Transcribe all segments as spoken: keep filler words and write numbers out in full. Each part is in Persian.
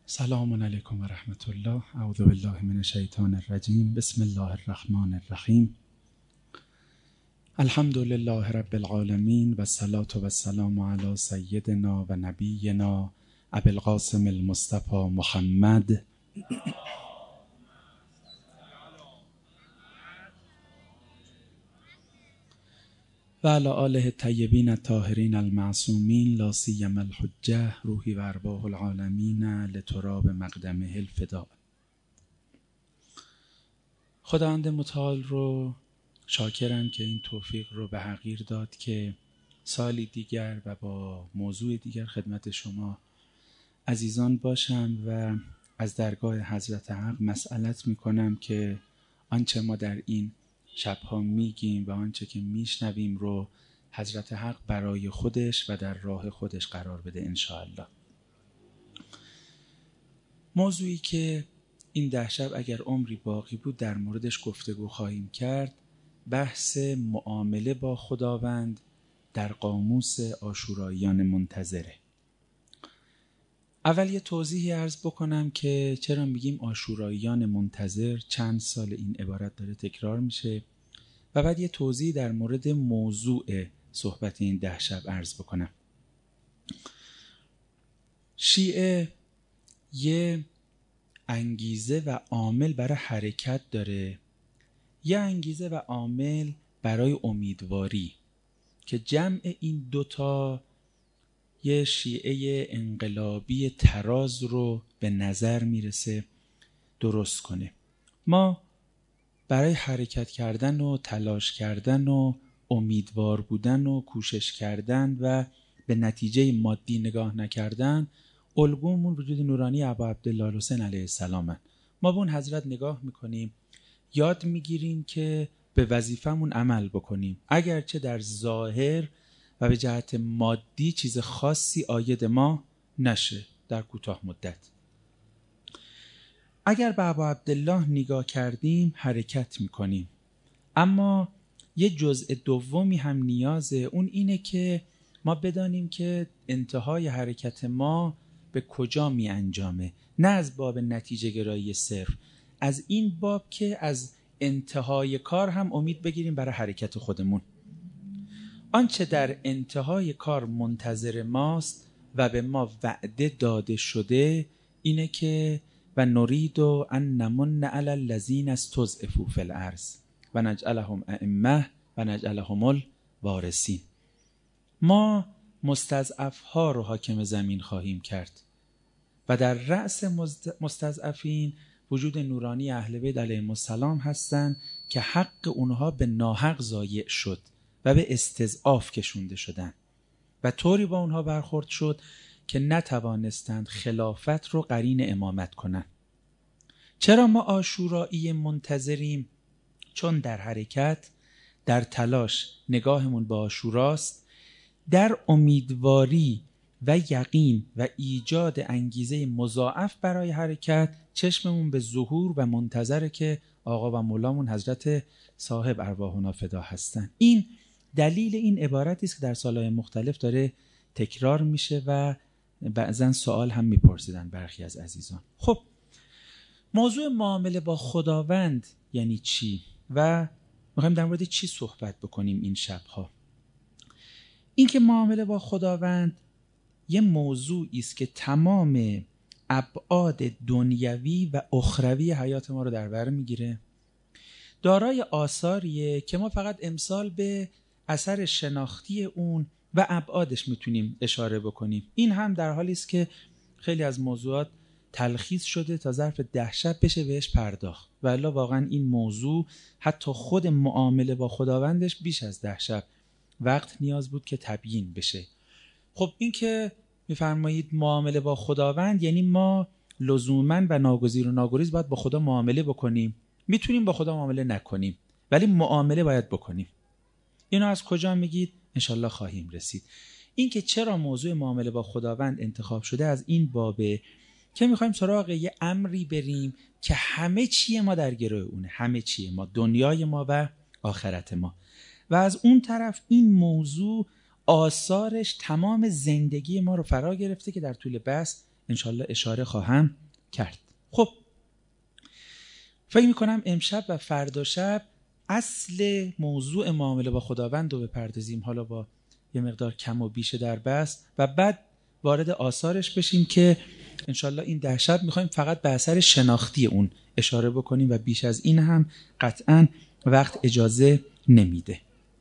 سلام علیکم و رحمت الله. اعوذ بالله من الشیطان الرجیم. بسم الله الرحمن الرحیم. الحمد لله رب العالمین و الصلاة و السلام علی سیدنا و نبینا ابی القاسم المصطفى محمد و علی آله الطیبین الطاهرین المعصومین لا سیما الحجه روحی و ارواح العالمین لتراب مقدمه الفداء. خداوند متعال رو شاکرم که این توفیق رو به حقیر داد که سالی دیگر و با موضوع دیگر خدمت شما عزیزان باشم و از درگاه حضرت حق مسئلت میکنم که آنچه ما در این شبها میگیم و آنچه که میشنویم رو حضرت حق برای خودش و در راه خودش قرار بده انشاءالله. موضوعی که این ده شب اگر عمری باقی بود در موردش گفتگو خواهیم کرد، بحث معامله با خداوند در قاموس عاشوراییان منتظره. اول یه توضیحی عرض بکنم که چرا میگیم عاشوراییان منتظر، چند سال این عبارت داره تکرار میشه و بعد یه توضیح در مورد موضوع صحبت این ده شب عرض بکنم. شیعه یه انگیزه و عامل برای حرکت داره، یه انگیزه و عامل برای امیدواری که جمع این دوتا یه شیعه انقلابی تراز رو به نظر میرسه درست کنه. ما برای حرکت کردن و تلاش کردن و امیدوار بودن و کوشش کردن و به نتیجه مادی نگاه نکردن الگومون وجود نورانی ابا عبدالله الحسین علیه السلام. ما به اون حضرت نگاه میکنیم، یاد میگیریم که به وظیفمون عمل بکنیم، اگرچه در ظاهر و به جهت مادی چیز خاصی عاید ما نشه در کوتاه مدت. اگر به ابا عبدالله نگاه کردیم حرکت میکنیم، اما یه جزء دومی هم نیازه، اون اینه که ما بدانیم که انتهای حرکت ما به کجا می انجامه، نه از باب نتیجه گرایی صرف، از این باب که از انتهای کار هم امید بگیریم برای حرکت خودمون. آنچه در انتهای کار منتظر ماست و به ما وعده داده شده اینه که و نرید ان نمن علی الذین استضعفوا فی الارض و نجعلهم ائمه و نجعلهم الوارثین. ما مستضعفها رو حاکم زمین خواهیم کرد و در رأس مستضعفین وجود نورانی اهل بیت علیهم السلام هستند که حق اونها به ناحق ضایع شد و به استضعاف کشونده شدن و طوری با اونها برخورد شد که نتوانستند خلافت رو قرین امامت کنن. چرا ما عاشورایی منتظریم؟ چون در حرکت، در تلاش نگاهمون به عاشوراست، در امیدواری و یقین و ایجاد انگیزه مضاعف برای حرکت چشممون به ظهور و منتظره که آقا و مولامون حضرت صاحب ارواحنا فدا هستن. این دلیل این عبارتی است که در سالهای مختلف داره تکرار میشه و بعضن سوال هم میپرسیدن برخی از عزیزان. خب موضوع معامله با خداوند یعنی چی و میخوایم در مورد چی صحبت بکنیم این شبها؟ این که معامله با خداوند یه موضوعی است که تمام ابعاد دنیوی و اخروی حیات ما رو در بر میگیره، دارای آثاریه که ما فقط امسال به اثر شناختی اون و ابعادش میتونیم اشاره بکنیم. این هم در حالی است که خیلی از موضوعات تلخیص شده تا ظرف ده شب بشه بهش پرداخت و الا واقعا این موضوع حتی خود معامله با خداوندش بیش از ده شب وقت نیاز بود که تبیین بشه. خب این که میفرمایید معامله با خداوند یعنی ما لزوما و ناگزیر و ناگریز باید با خدا معامله بکنیم. میتونیم با خدا معامله نکنیم ولی معامله باید بکنیم. اینو از کجا میگید؟ انشالله خواهیم رسید. این که چرا موضوع معامله با خداوند انتخاب شده از این بابه که میخوایم سراغ یه امری بریم که همه چیه ما در گروه اونه، همه چیه ما، دنیای ما و آخرت ما، و از اون طرف این موضوع آثارش تمام زندگی ما رو فرا گرفته که در طول بحث انشالله اشاره خواهم کرد. خب فکر میکنم امشب و فردا شب اصل موضوع معامله با خداوند رو بپردازیم، حالا با یه مقدار کم و بیش در بس، و بعد وارد آثارش بشیم که انشالله این ده شب میخوایم فقط به اثر شناختی اون اشاره بکنیم و بیش از این هم قطعاً وقت اجازه نمیده.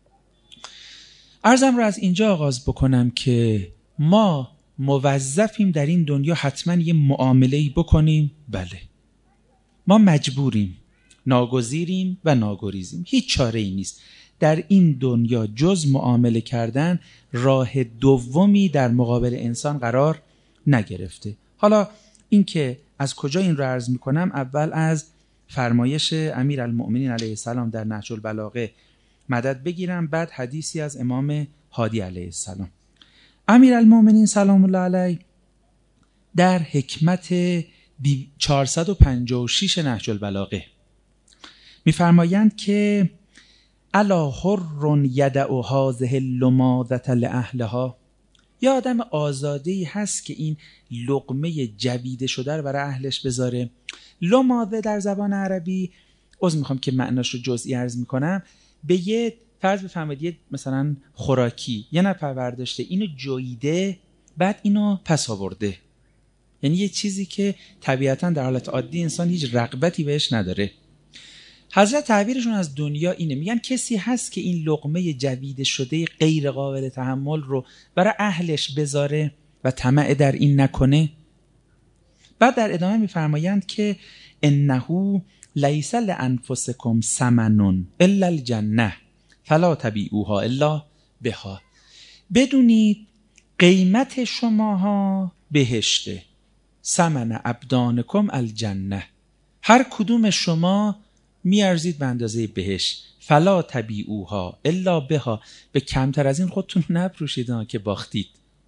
عرضم رو از اینجا آغاز بکنم که ما موظفیم در این دنیا حتما یه معامله‌ای بکنیم. بله، ما مجبوریم، ناگزیریم و ناگریزیم، هیچ چاره ای نیست. در این دنیا جز معامله کردن راه دومی در مقابل انسان قرار نگرفته. حالا این که از کجا این رو عرض میکنم، اول از فرمایش امیرالمؤمنین علیه السلام در نهج البلاغه مدد بگیرم، بعد حدیثی از امام هادی علیه السلام. امیرالمؤمنین سلام الله علیه در حکمت چهارصد و پنجاه و شش نهج البلاغه میفرمایند که الا حر یدع هذه اللماذة لاهلها، یا آدم آزاده‌ای هست که این لقمه جویده شده رو برای اهلش بذاره. لماذه در زبان عربی، عذر میخوام که معناش رو جزئی عرض میکنم، به یه فرض بفرمایید یه مثلا خوراکی یه نفر برداشته اینو جویده بعد اینو پس آورده، یعنی یه چیزی که طبیعتاً در حالت عادی انسان هیچ رغبتی بهش نداره. حضرت تعبیرشون از دنیا اینه، میگن کسی هست که این لقمه جویده شده غیر قابل تحمل رو برای اهلش بذاره و طمع در این نکنه. بعد در ادامه میفرمایند که انه لیس لانفسکم ثمن الا الجنه فلا تبیعوها الا بها، بدونید قیمت شماها بهشته، ثمن ابدانکم الجنه، هر کدوم شما میارزید به اندازه بهشت، فلا تبیعوها الا بها، به کمتر از این خودتون نفروشید که باختید.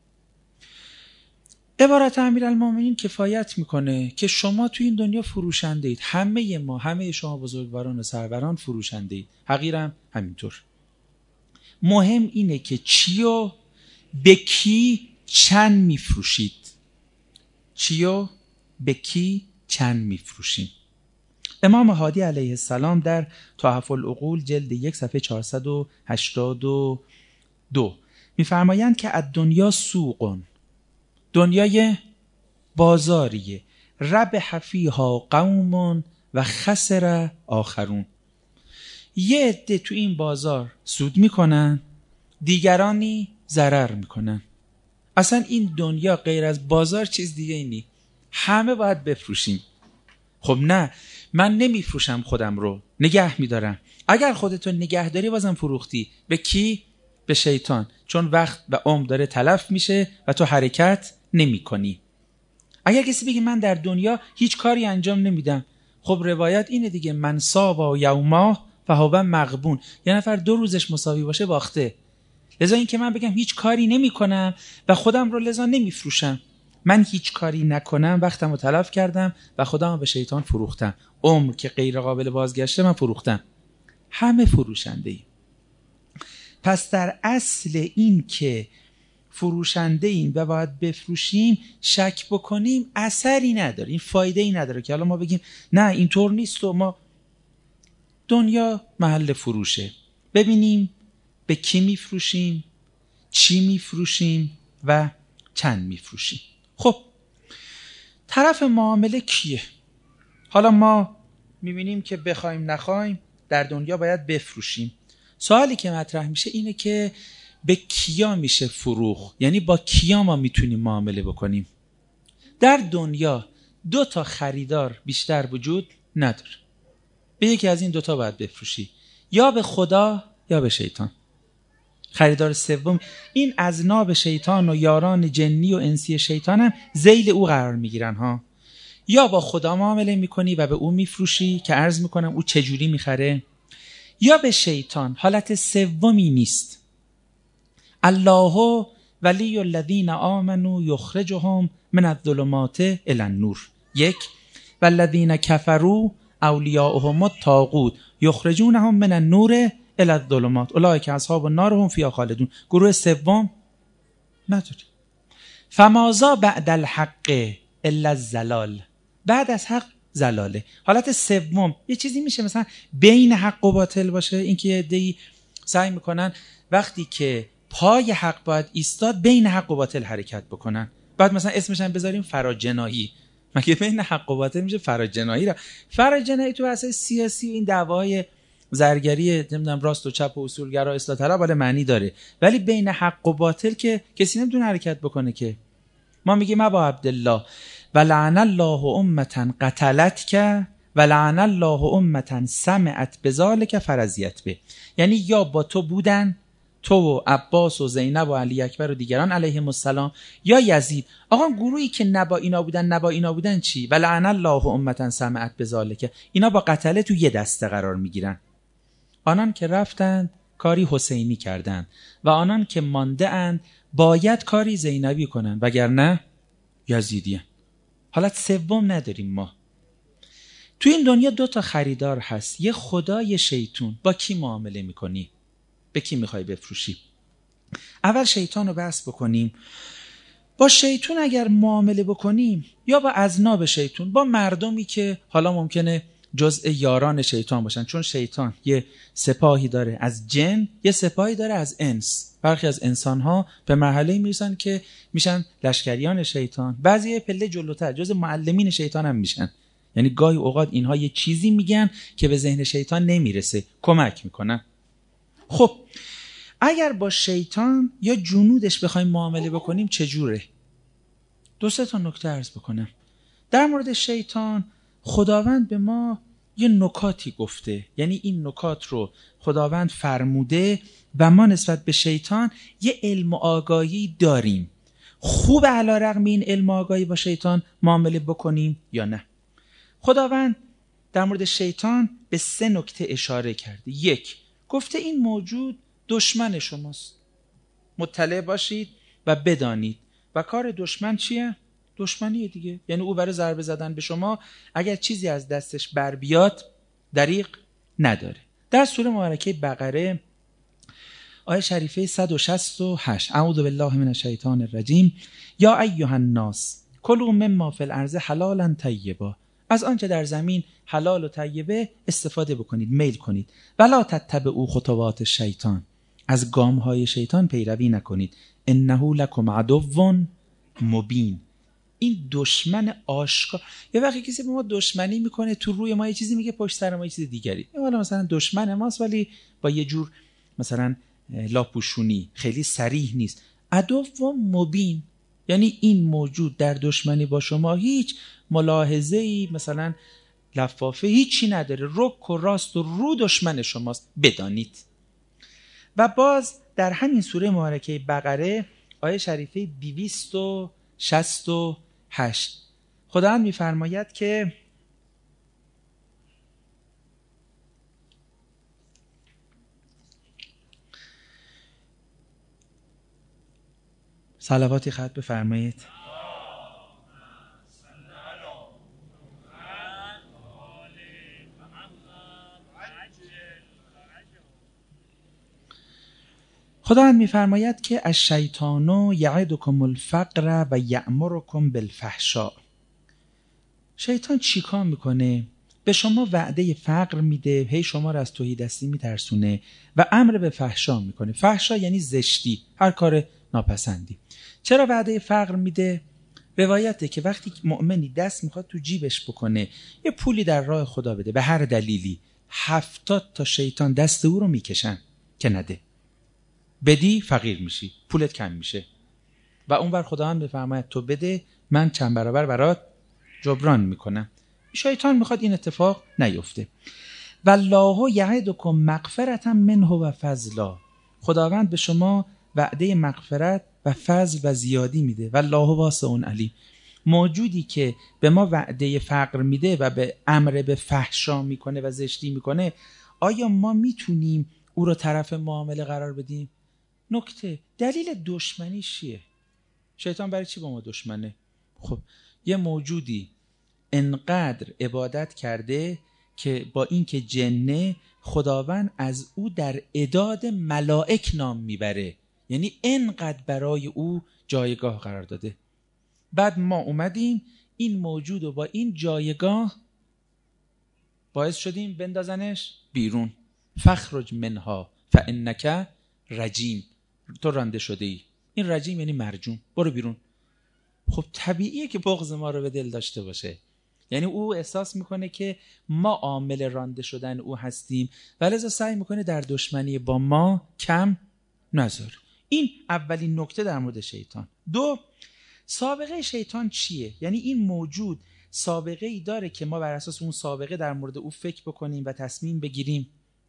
عبارت امیرالمومنین کفایت میکنه که شما تو این دنیا فروشنده اید، همه ما، همه شما بزرگواران و سروران فروشنده اید، حقیرم همینطور. مهم اینه که چی و به کی چند میفروشید، چی و به کی چند میفروشیم. امام هادی علیه السلام در تحف العقول جلد یک صفحه چهارصد و هشتاد و دو میفرمایند که الدنیا سوقن، دنیای بازاریه، ربح فیها قوم و خسر آخرون، یه عده تو این بازار سود میکنن، دیگرانی ضرر میکنن. اصلا این دنیا غیر از بازار چیز دیگه ای نی، همه باید بفروشیم. خب نه، من نمیفروشم، خودم رو نگه میدارم. اگر خودتو نگه داری بازم فروختی. به کی؟ به شیطان، چون وقت و عمر داره تلف میشه و تو حرکت نمی کنی. اگر کسی بگه من در دنیا هیچ کاری انجام نمیدم، خب روایت اینه دیگه، من ساوا یوما فهو مغبون، یه نفر دو روزش مساوی باشه باخته. لذا این که من بگم هیچ کاری نمی کنم و خودم رو لذا نمی فروشم، من هیچ کاری نکنم وقتم رو تلف کردم و خودم رو به شیطان فروختم، عمر که غیر قابل بازگشته من فروختم. همه فروشنده ایم. پس در اصل این که فروشنده ایم و باید بفروشیم شک بکنیم اثری نداره، این فایده ای نداره که حالا ما بگیم نه اینطور نیست و ما، دنیا محل فروشه. ببینیم به کی میفروشیم، چی میفروشیم و چند میفروشیم. خب طرف معامله کیه؟ حالا ما میبینیم که بخوایم نخوایم در دنیا باید بفروشیم. سوالی که مطرح میشه اینه که به کیا میشه فروخ، یعنی با کیا ما میتونیم معامله بکنیم. در دنیا دو تا خریدار بیشتر وجود نداره، به یکی از این دوتا باید بفروشی، یا به خدا یا به شیطان. خریدار سوم این اذناب شیطان و یاران جنی و انسی شیطان هم ذیل او قرار میگیرن ها. یا با خدا معامله میکنی و به او میفروشی که عرض میکنم او چجوری میخره، یا به شیطان. حالت سومی نیست. الله ولی الذین آمنوا یخرجهم من الظلمات الی النور. یک، والذین کفروا اولیاءهم الطاغوت یخرجونهم من النور الی الظلمات اولئک اصحاب النار هم فیها خالدون. گروه سوم نداری. فماذا بعد الحق الا الضلال. بعد از حق ضلاله. حالت سوم یه چیزی میشه مثلا بین حق و باطل باشه، اینکه یه عده‌ای سعی میکنن وقتی که پای حق باید ایستاد بین حق و باطل حرکت بکنن، بعد مثلا اسمش هم بذاریم فراجناحی. مگه بین حق و باطل میشه فراجناحی را؟ فراجناحی تو اصل سیاسی این دعوای زرگری نمیدونم راست و چپ و اصولگرا اصلاح طلب ولی معنی داره، ولی بین حق و باطل که کسی نمیتونه حرکت بکنه. که ما میگیم ابا عبدالله ولعن الله امه قتلتک ولعن الله امه سمعت بذلک فرضیت به، یعنی یا با تو بودن، تو و عباس و زینب و علی اکبر و دیگران علیهم السلام، یا یزید. آقا گروهی که نبا اینا بودن نبا اینا بودن چی؟ ولعن الله امه سمعت بذلک، اینا با قتله تو یه دسته قرار میگیرن. آنان که رفتند کاری حسینی کردند و آنان که مانده اند باید کاری زینبی کنند وگرنه یزیدیان. حالت سوم نداریم ما. تو این دنیا دو تا خریدار هست، یه خدا یه شیطون. با کی معامله میکنی؟ به کی میخوای بفروشی؟ اول شیطان رو بحث بکنیم. با شیطون اگر معامله بکنیم، یا با اذناب شیطون، با مردمی که حالا ممکنه جزء یاران شیطان باشن، چون شیطان یه سپاهی داره از جن، یه سپاهی داره از انس. برخی از انسان‌ها به مرحله میرسن که میشن لشکریان شیطان، بعضی پله جلوتر جزء معلمین شیطان هم میشن. یعنی گاهی اوقات اینها یه چیزی میگن که به ذهن شیطان نمیرسه، کمک میکنن. خب اگر با شیطان یا جنودش بخوایم معامله بکنیم چجوره؟ دو سه تا نکته عرض بکنم. در مورد شیطان خداوند به ما یه نکاتی گفته، یعنی این نکات رو خداوند فرموده و ما نسبت به شیطان یه علم و آگاهی داریم. خوب علی رغم این علم و آگاهی با شیطان معامله بکنیم یا نه؟ خداوند در مورد شیطان به سه نکته اشاره کرده. یک، گفته این موجود دشمن شماست، مطلع باشید و بدانید. و کار دشمن چیه؟ دشمنیه دیگه. یعنی او برای ضربه زدن به شما اگر چیزی از دستش بر بیاد دریغ نداره. در سوره مبارکه بقره آیه شریفه صد و شصت و هشت، اعوذ بالله من الشیطان الرجیم، یا ایها الناس کلوا مما فی الارض حلالا طیبا، از آنچه در زمین حلال و طیبه استفاده بکنید، میل کنید. ولا تتبعوا خطوات الشیطان، از گام‌های شیطان پیروی نکنید. انه لکم عدو مبین، این دشمن آشکار. یه وقتی کسی به ما دشمنی میکنه، تو روی ما یه چیزی میگه، پشت سر ما یه چیز دیگری. حالا مثلا دشمن ماست ولی با یه جور مثلا لاپوشونی، خیلی صریح نیست. عدو مبین یعنی این موجود در دشمنی با شما هیچ ملاحظه‌ای مثلا لفافه هیچی نداره، رک و راست و رو دشمن شماست، بدانید. و باز در همین سوره مبارکه بقره آیه شریفه دویست و شصت و هشت خداوند می‌فرماید که صلواتی ختم بفرمایید. خداوند می‌فرماید که الشیطان یعدکم الفقر و یأمرکم بالفحشاء. شیطان چیکار میکنه؟ به شما وعده فقر میده، هی شما رو از توحیدستی میترسونه و امر به فحشا میکنه. فحشا یعنی زشتی، هر کار ناپسندی. چرا وعده فقر میده؟ روایته که وقتی مؤمنی دست میخواد تو جیبش بکنه یه پولی در راه خدا بده به هر دلیلی، هفتاد تا شیطان دست او رو میکشن که نده. بدی فقیر میشی، پولت کم میشه. و اون بر خداوند میفرماید تو بده، من چند برابر برات جبران میکنم. شیطان میخواد این اتفاق نیفته. والله یعدکم مغفرة منه و فضلا، خداوند به شما وعده مغفرت و فضل و زیادی میده. والله واسع علیم، موجودی که به ما وعده فقر میده و به امر به فحشا میکنه و زشتی میکنه، آیا ما میتونیم او رو طرف معامله قرار بدیم؟ نکته دلیل دشمنی چیه؟ شیطان برای چی با ما دشمنه؟ خب یه موجودی انقدر عبادت کرده که با اینکه جنه، خداوند از او در اعداد ملائک نام میبره، یعنی انقدر برای او جایگاه قرار داده. بعد ما اومدیم این موجود و با این جایگاه باعث شدیم بندازنش بیرون. فخرج منها فانک رجیم، تو رانده شده ای. این رجیم یعنی مرجوم، برو بیرون. خب طبیعیه که بغض ما رو به دل داشته باشه. یعنی او احساس میکنه که ما عامل رانده شدن او هستیم و لذا سعی میکنه در دشمنی با ما کم نذاره. این اولین نکته در مورد شیطان. دو، سابقه شیطان چیه؟ یعنی این موجود سابقه ای داره که ما بر اساس اون سابقه در مورد او فکر بکنیم و تصمیم بگیریم.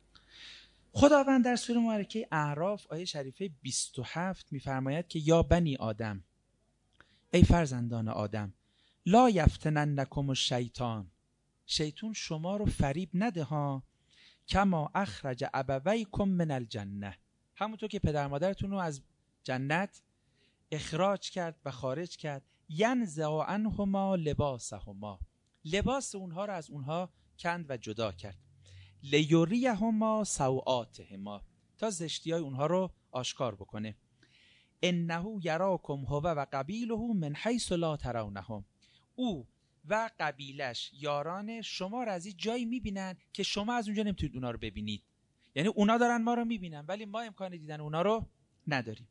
خداوند در سوره مبارکه اعراف آیه شریفه بیست و هفت میفرماید که یا بنی آدم، ای فرزندان آدم، لا یفتننکم الشیطان، شیطان شما رو فریب نده ها، کما اخرج ابویکم من الجنه، همونطور که پدر مادرتون رو از جنت اخراج کرد و خارج کرد. ینزع عنهما لباسهما، لباس اونها رو از اونها کند و جدا کرد. لیریهما سوآتهما، تا زشتیای اونها رو آشکار بکنه. انه یراکم هو و قبیله من حیث لا ترونهم، او و قبیلش، یاران شما رو از این جایی میبینن که شما از اونجا نمیتونید اونا رو ببینید. یعنی اونا دارن ما رو میبینن ولی ما امکان دیدن اونا رو نداریم.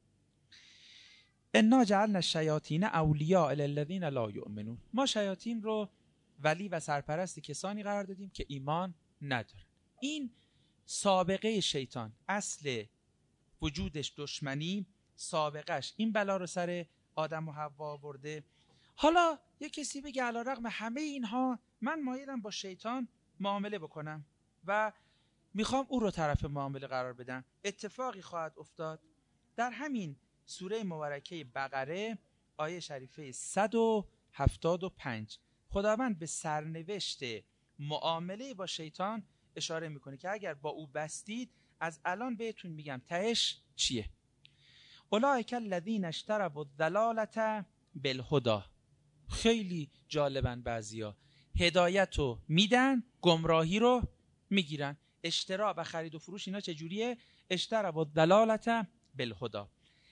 انا جعلنا الشیاطین اولیاء للذین لا یؤمنون، ما شیاطین رو ولی و سرپرست کسانی قرار دادیم که ایمان ندارن. این سابقه شیطان، اصل وجودش دشمنی، سابقش این بلا رو سر آدم و حوا آورده. حالا یک کسی بگه علیرغم همه اینها من مایلم با شیطان معامله بکنم و میخوام او رو طرف معامله قرار بدم. اتفاقی خواهد افتاد. در همین سوره مبارکه بقره آیه شریفه صد و هفتاد و پنج خداوند به سرنوشت معامله با شیطان اشاره میکنه که اگر با او بستید از الان بهتون میگم تهش چیه. اولئک الذین اشتروا الضلالة بالهدی، خیلی جالبن بعضیا، هدایت رو میدن گمراهی رو میگیرن. اشترا و خرید و فروش اینا چجوریه؟ اشتروا الضلالة بالهدی.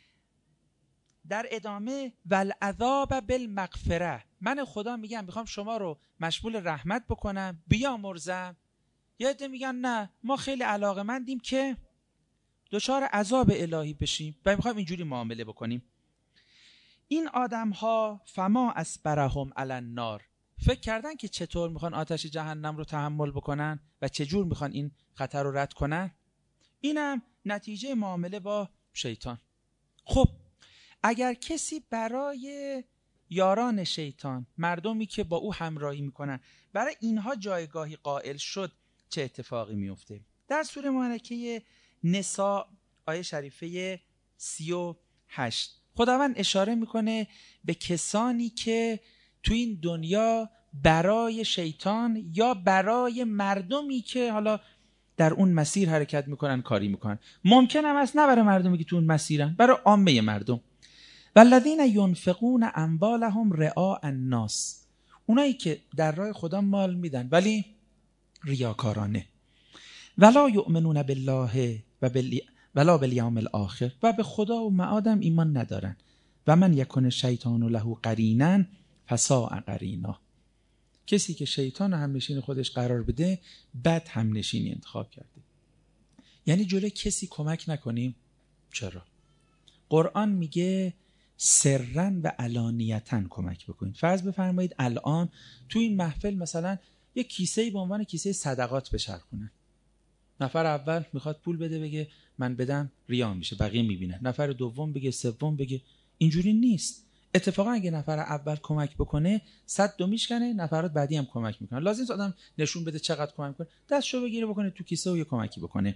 در ادامه والعذاب بالمغفرة، من خدا میگم میخوام شما رو مشمول رحمت بکنم بیامرزم. یا عده میگن نه ما خیلی علاقه‌مندیم که دچار عذاب الهی بشیم و میخوایم اینجوری معامله بکنیم. این آدم ها فما اصبرهم علی النار، فکر کردن که چطور میخوان آتش جهنم رو تحمل بکنن و چجور میخوان این خطر رو رد کنن. اینم نتیجه معامله با شیطان. خب اگر کسی برای یاران شیطان، مردمی که با او همراهی میکنن، برای اینها جایگاهی قائل شد چه اتفاقی میفته؟ در سوره مبارکه نساء آیه شریفه سی و هشت خداوند اشاره میکنه به کسانی که تو این دنیا برای شیطان یا برای مردمی که حالا در اون مسیر حرکت میکنن کاری میکنن. ممکن هم است نه برای مردمی که تو اون مسیرن، برای عامه مردم. والذین ینفقون اموالهم رئاء الناس، اونایی که در راه خدا مال میدن ولی ریاکارانه. ولا یؤمنون بالله و بال ولا بالیوم الاخر، و به خدا و معادم ایمان ندارن. و من یکن شیطان له قرینا فساء قرینا، کسی که شیطان همنشین خودش قرار بده بد همنشینی انتخاب کرده. یعنی جلوی کسی کمک نکنیم. چرا؟ قرآن میگه سرن و علانیتن کمک بکنید. فرض بفرمایید الان تو این محفل مثلا یک کیسه‌ای به عنوان کیسه صدقات بچرخونن. نفر اول میخواد پول بده بگه من بدم ریا میشه، بقیه میبینن. نفر دوم بگه، سوم بگه. اینجوری نیست. اتفاقا اگه نفر اول کمک بکنه صد دو میشکنه، نفرات بعدی هم کمک میکنن. لازم نیست آدم نشون بده چقدر کمک کنه، دستشو بگیره بکنه تو کیسه و یه کمکی بکنه.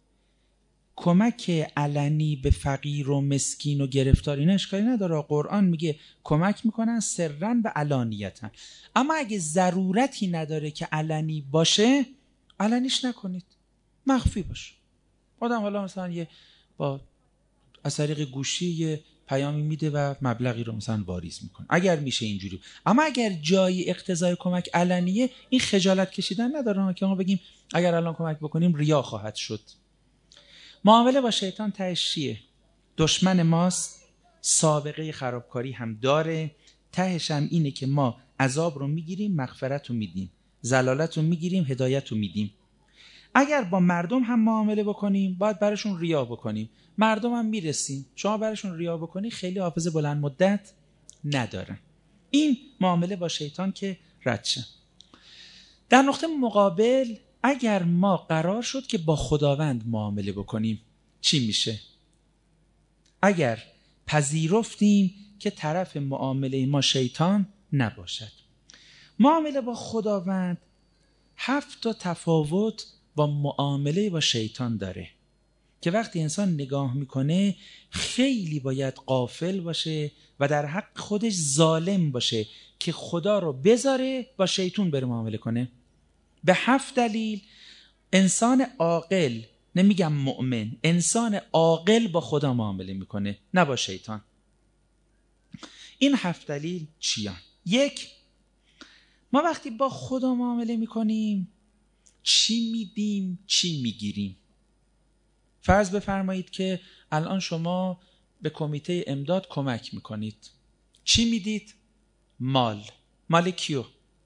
کمک علنی به فقیر و مسکین و گرفتار اینا اشکالی نداره. قرآن میگه کمک میکنن سرن و علانیتن. اما اگه ضرورتی نداره که علنی باشه علنیش نکنید، مخفی باشه. آدم حالا مثلا یه با از طریق گوشی یه پیامی میده و مبلغی رو مثلا واریز میکنه، اگر میشه اینجوری. اما اگر جای اقتضای کمک علنیه این خجالت کشیدن نداره که ما بگیم اگر الان کمک بکنیم ریا خواهد شد. معامله با شیطان تهش چیه؟ دشمن ماست، سابقه خرابکاری هم داره، تهش هم اینه که ما عذاب رو میگیریم، مغفرت رو میدیم، ضلالت رو میگیریم، هدایت رو میدیم. اگر با مردم هم معامله بکنیم باید براشون ریا بکنیم. مردم هم میرسیم، شما براشون ریا بکنی خیلی حافظه بلند مدت ندارن. این معامله با شیطان که رد شه. در نقطه مقابل اگر ما قرار شد که با خداوند معامله بکنیم چی میشه؟ اگر پذیرفتیم که طرف معامله ما شیطان نباشد. معامله با خداوند هفت تا تفاوت با معامله با شیطان داره که وقتی انسان نگاه میکنه خیلی باید غافل باشه و در حق خودش ظالم باشه که خدا رو بذاره با شیطان بره معامله کنه. به هفت دلیل انسان عاقل، نمیگم مؤمن، انسان عاقل با خدا معامله میکنه نه با شیطان. این هفت دلیل چیان؟ یک، ما وقتی با خدا معامله میکنیم چی میدیم چی میگیریم. فرض بفرمایید که الان شما به کمیته امداد کمک میکنید. چی میدید؟ مال. مال کیو؟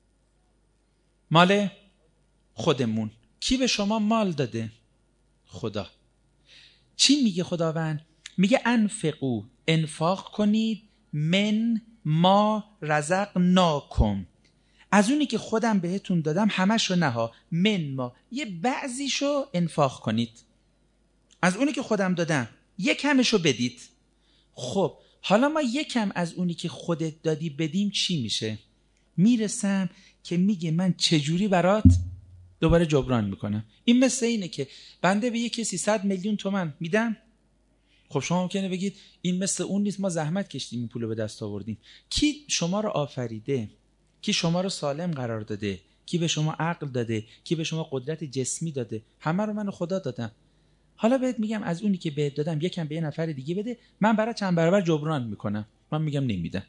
مال خودمون. کی به شما مال داده؟ خدا. چی میگه خداوند؟ میگه انفقو، انفاق کنید، من ما رزقناکم، از اونی که خودم بهتون دادم همشو نها، من ما، یه بعضیشو انفاق کنید، از اونی که خودم دادم یک کمشو بدید. خب حالا ما یک کم از اونی که خودت دادی بدیم چی میشه؟ میرسم که میگه من چجوری برات دوباره جبران میکنم. این مثل اینه که بنده به یه کسی صد میلیون تومن میدم. خب شما ممکنه بگید این مثل اون نیست، ما زحمت کشیدیم این پولو به دست آوردیم. کی شما رو آفریده؟ کی شما رو سالم قرار داده؟ کی به شما عقل داده؟ کی به شما قدرت جسمی داده؟ همه رو من خدا دادم. حالا بهت میگم از اونی که بهت دادم یکم به یه نفر دیگه بده، من برای چند برابر جبران میکنم. من میگم نمیدم.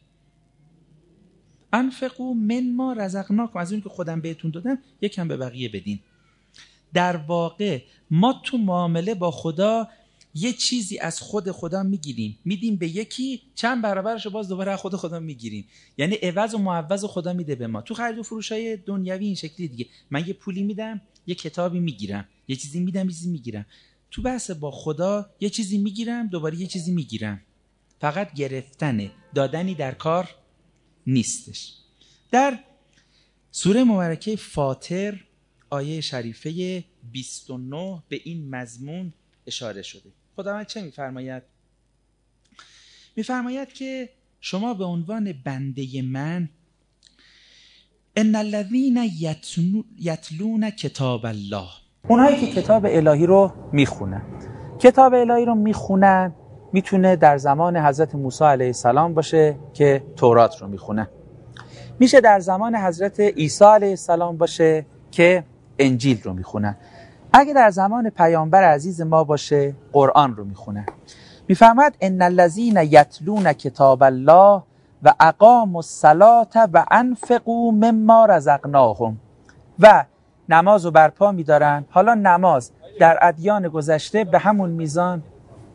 انفقوا من ما رزقناکم، از اونی که خودم بهتون دادم یکم به بقیه بدین. در واقع ما تو معامله با خدا یه چیزی از خود خدا میگیریم میدیم به یکی، چند برابرش باز دوباره از خود خدا میگیریم. یعنی عوض و معوض خدا میده به ما. تو خرید و فروشای دنیوی این شکلی دیگه، من یه پولی میدم یه کتابی میگیرم، یه چیزی میدم یه چیزی میگیرم. تو بحث با خدا یه چیزی میگیرم دوباره یه چیزی میگیرم. فقط گرفتنه، دادنی در کار نیستش. در سوره مبارکه فاطر آیه شریفه بیست و نه به این مضمون اشاره شده. خداوند چه میفرماید؟ میفرماید که شما به عنوان بنده من، ان الذین یتلون کتاب الله، اونهایی که کتاب الهی رو میخونن. کتاب الهی رو میخونن میتونه در زمان حضرت موسی علیه السلام باشه که تورات رو میخونن، میشه در زمان حضرت عیسی علیه السلام باشه که انجیل رو میخونن، اگه در زمان پیامبر عزیز ما باشه قرآن رو میخونن. میفرماید ان الذین یتلون کتاب الله و اقاموا الصلاة و انفقوا مما رزقناهم، و نماز رو برپا میدارن. حالا نماز در ادیان گذشته به همون میزان.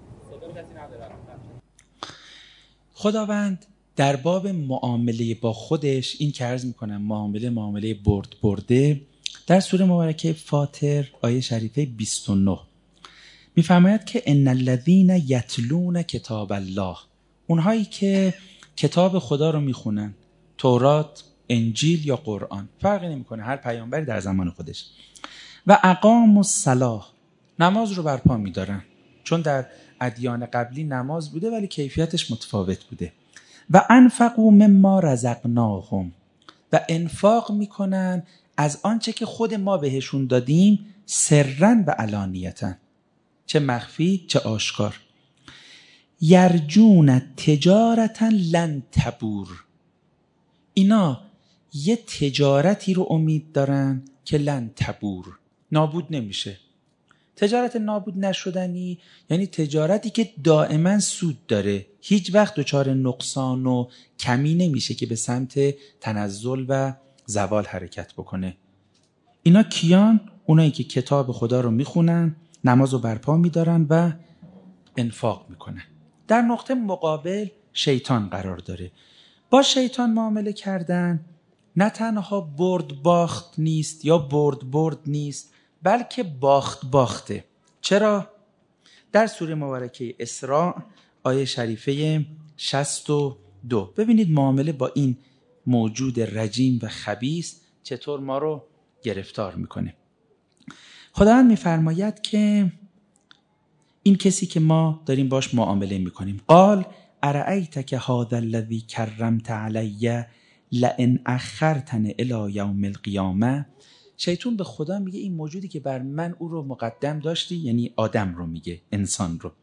خداوند در باب معامله با خودش، این که عرض میکنم معامله معامله برد برده، در سوره مبارکه فاطر آیه شریفه بیست و نه میفرماید که ان الذین یتلون کتاب الله، اونهایی که کتاب خدا رو میخونن، تورات، انجیل یا قرآن، فرقی نمیکنه، هر پیامبری در زمان خودش، و اقاموا الصلاة، نماز رو برپا میدارن، چون در ادیان قبلی نماز بوده ولی کیفیتش متفاوت بوده، و انفقوا مما رزقناهم، و انفاق میکنن از آنچه که خود ما بهشون دادیم، سرًا و علانیةً، چه مخفی چه آشکار. یرجون تجارة لن تبور، اینا یه تجارتی رو امید دارن که لن تبور، نابود نمیشه. تجارت نابود نشدنی یعنی تجارتی که دائما سود داره، هیچ وقت دچار نقصان و کمی نمیشه که به سمت تنزل و زوال حرکت بکنه. اینا کیان؟ اونایی که کتاب خدا رو میخونن، نماز رو برپا میدارن و انفاق میکنن. در نقطه مقابل شیطان قرار داره. با شیطان معامله کردن نه تنها برد باخت نیست یا برد برد نیست، بلکه باخت باخته. چرا؟ در سوره مبارکه اسراء آیه شریفه شصت و دو ببینید معامله با این موجود رجیم و خبیث چطور ما رو گرفتار میکنه. خداوند میفرماید که این کسی که ما داریم باش معامله میکنیم، قال ارأیتک هذا الذی کرمت علی لئن اخرتنی الی یوم القیامه. شیطان به خدا میگه این موجودی که بر من او رو مقدم داشتی، یعنی آدم رو میگه، انسان رو،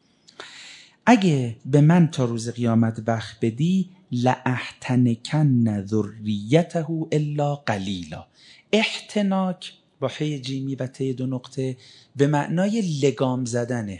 اگه به من تا روز قیامت وقت بدی لأحتنکن ذریته الا قلیلا. احتناک با ح جیمی و ت دو نقطه به معنای لگام زدنه.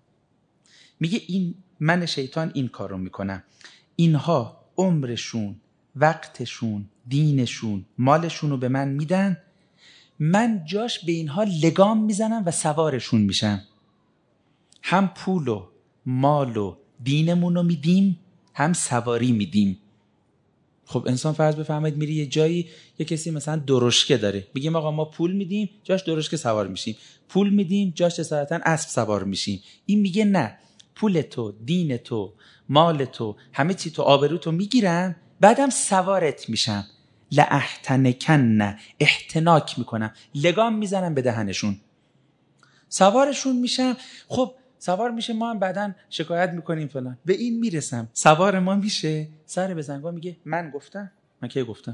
میگه این من شیطان این کارو میکنم، اینها عمرشون، وقتشون، دینشون، مالشون رو به من میدن، من جاش به اینها لگام میزنم و سوارشون میشم. هم پول و مال و دینمون رو میدیم، هم سواری میدیم. خب انسان فرض بفرمایید میری یه جایی، یه کسی مثلا درشکه داره، بگیم آقا ما پول میدیم جاش درشکه سوار میشیم، پول میدیم جاش اصالتا اسب سوار میشیم. این میگه نه، پول تو، دین تو، مال تو، همه چی تو، آبرو تو میگیرم، بعدم سوارت میشم. لأحتنکن، احتناک میکنم، لگام میزنم به دهنشون، سوارشون میشم. خب سوار میشه، ما هم بعدن شکایت میکنیم فلان، به این میرسم سوار ما میشه، سر به زنگاه میگه من گفتم، من کی گفتم؟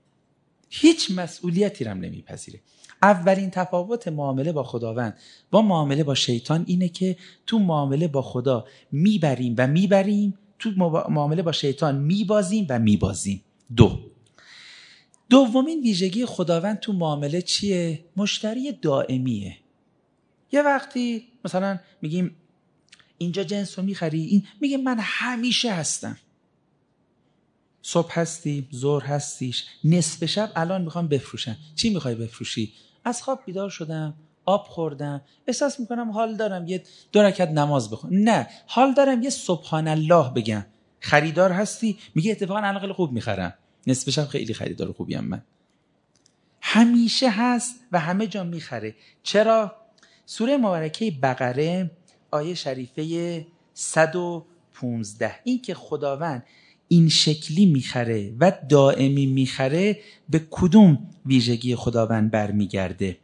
هیچ مسئولیتی رم نمیپذیره. اولین تفاوت معامله با خداوند با معامله با شیطان اینه که تو معامله با خدا میبریم و میبریم، تو معامله با شیطان میبازیم و میبازیم. دو دومین ویژگی خداوند تو معامله چیه؟ مشتری دائمیه. یه وقتی مثلا میگیم اینجا جنس رو میخری، این میگه من همیشه هستم. صبح هستی، ظهر هستیش، نصف شب الان میخوام بفروشم. چی میخوای بفروشی؟ از خواب بیدار شدم، آب خوردم، احساس میکنم حال دارم یه دو رکعت نماز بخونم. نه، حال دارم یه سبحان الله بگم. خریدار هستی؟ میگه اتفاقا الان خیلی خوب میخرم، نصف شب خیلی خریدار خوبیم من. همیشه هست و همه جا میخره. چرا؟ سوره مبارکه بقره آیه شریفه صد و پانزده، این که خداوند این شکلی میخره و دائمی میخره به کدوم ویژگی خداوند برمیگرده؟